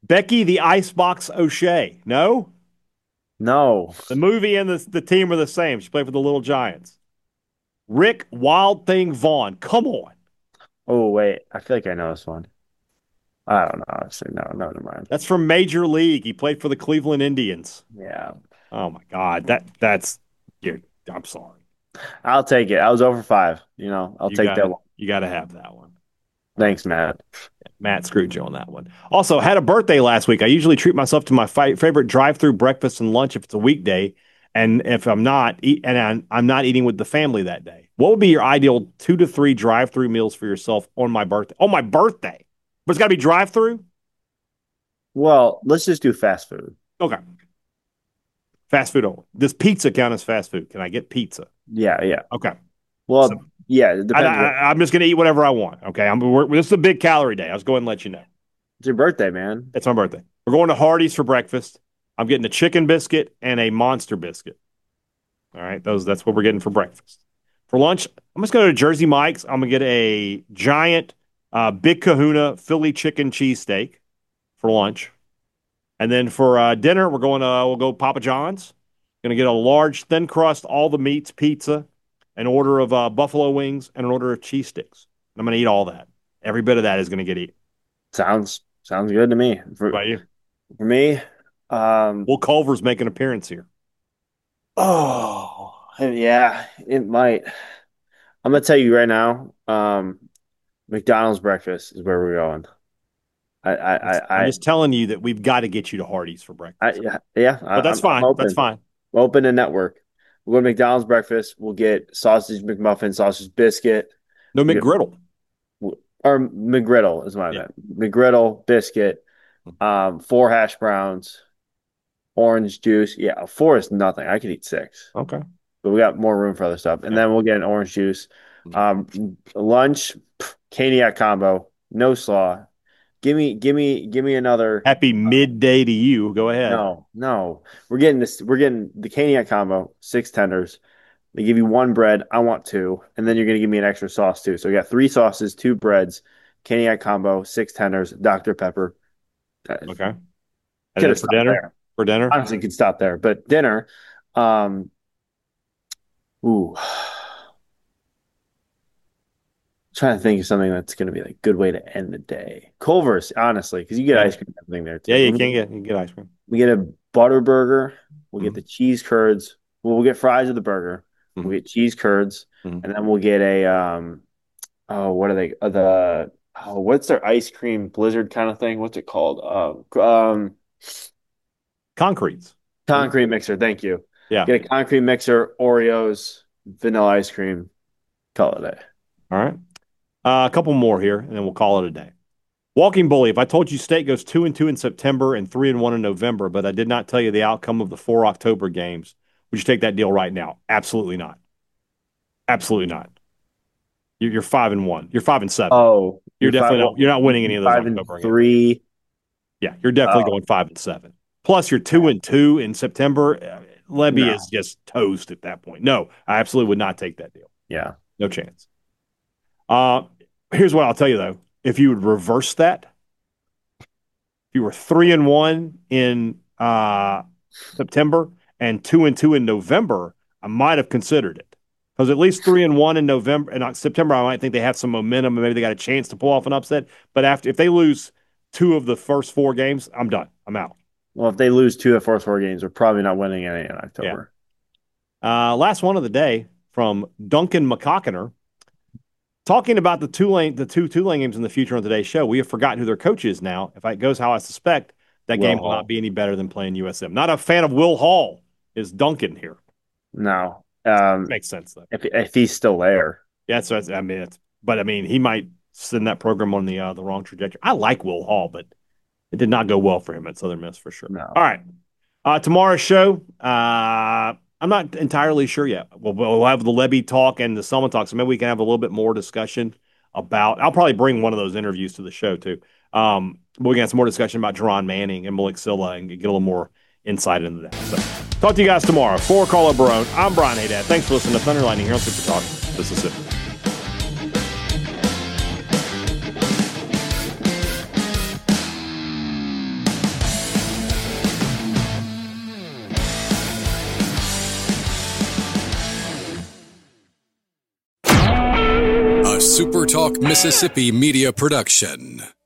Becky the Icebox O'Shea. No? No. The movie and the team are the same. She played for the Little Giants. Rick Wild Thing Vaughn. Come on. Oh, wait. I feel like I know this one. I don't know. Honestly, no, never mind. That's from Major League. He played for the Cleveland Indians. Yeah. Oh my God. That's I'm sorry. I'll take it. I was over 5. I'll take that one. You got to have that one. Thanks, Matt. Matt screwed you on that one. Also, had a birthday last week. I usually treat myself to my favorite drive-through breakfast and lunch if it's a weekday, and if I'm not, I'm not eating with the family that day. What would be your ideal 2 to 3 drive-through meals for yourself on my birthday? On my birthday, but it's got to be drive-through. Well, let's just do fast food. Okay, fast food only. Does pizza count as fast food? Can I get pizza? Yeah. Okay. Well, So, yeah, it depends. I'm just going to eat whatever I want. Okay. This is a big calorie day. I was going to let you know. It's your birthday, man. It's my birthday. We're going to Hardee's for breakfast. I'm getting a chicken biscuit and a monster biscuit. All right. That's what we're getting for breakfast. For lunch, I'm just going to go to Jersey Mike's. I'm going to get a giant Big Kahuna Philly chicken cheesesteak for lunch. And then for dinner, we'll go Papa John's. Going to get a large thin crust, all the meats pizza, an order of buffalo wings, and an order of cheese sticks. I'm going to eat all that. Every bit of that is going to get eaten. Sounds good to me. What about you? For me, Will Culver's make an appearance here? Oh, yeah, it might. I'm gonna tell you right now, McDonald's breakfast is where we're going. I'm just telling you that we've got to get you to Hardee's for breakfast. But that's fine. That's fine. We're open to network. We'll go to McDonald's breakfast. We'll get sausage McMuffin, sausage biscuit. No McGriddle. Or McGriddle is what I meant. McGriddle, biscuit, 4 hash browns, orange juice. Yeah, 4 is nothing. I could eat 6. Okay. But we got more room for other stuff. And then we'll get an orange juice. Lunch, Caniac combo, no slaw. Give me another. Happy midday to you. Go ahead. No. We're getting the Caniac combo, 6 tenders. They give you 1 bread. I want 2. And then you're going to give me an extra sauce too. So we got 3 sauces, 2 breads, Caniac combo, 6 tenders, Dr. Pepper. Okay. And then for dinner? There. For dinner? Honestly, could stop there. But dinner, trying to think of something that's going to be a good way to end the day. Culver's, honestly, because you get ice cream and everything there too. Yeah, you can get ice cream. We get a butter burger. We'll get the cheese curds. We'll get fries with the burger. We'll get cheese curds, and then we'll get a what are they? What's their ice cream blizzard kind of thing? What's it called? Concrete mixer. Thank you. Yeah. Get a concrete mixer, Oreos, vanilla ice cream. Call it a day. All right. A couple more here, and then we'll call it a day. Walking Bully. If I told you State goes 2-2 in September and 3-1 in November, but I did not tell you the outcome of the 4 October games, would you take that deal right now? Absolutely not. Absolutely not. You're 5-1. You're 5-7. Oh, you're definitely not. You're not winning any of those 5-3. Games. Yeah, you're definitely going 5-7. Plus, you're 2-2 in September. Lebby is just toast at that point. No, I absolutely would not take that deal. Yeah, no chance. Here's what I'll tell you though: if you would reverse that, if you were 3-1 in September and 2-2 in November, I might have considered it. Because at least 3-1 in November and September, I might think they have some momentum and maybe they got a chance to pull off an upset. But if they lose 2 of the first 4 games, I'm done. I'm out. Well, if they lose 2 of the first 4 games, they're probably not winning any in October. Yeah. Last one of the day from Duncan McCockiner. Talking about the two Tulane games in the future on today's show, we have forgotten who their coach is now. If it goes how I suspect, that game will not be any better than playing USM. Not a fan of Will Hall. Is Duncan here? No. Makes sense though. If he's still there. Yeah, so he might send that program on the wrong trajectory. I like Will Hall, but it did not go well for him at Southern Miss for sure. No. All right. Tomorrow's show, I'm not entirely sure yet. We'll have the Lebby talk and the Selman talk, so maybe we can have a little bit more discussion about. I'll probably bring one of those interviews to the show too. But we can have some more discussion about Jerron Manning and Malik Silla and get a little more insight into that. So, talk to you guys tomorrow. For Carla Barone, I'm Brian Haydad. Thanks for listening to Thunder Lightning here on Super Talk Mississippi. Talk Mississippi Media Production.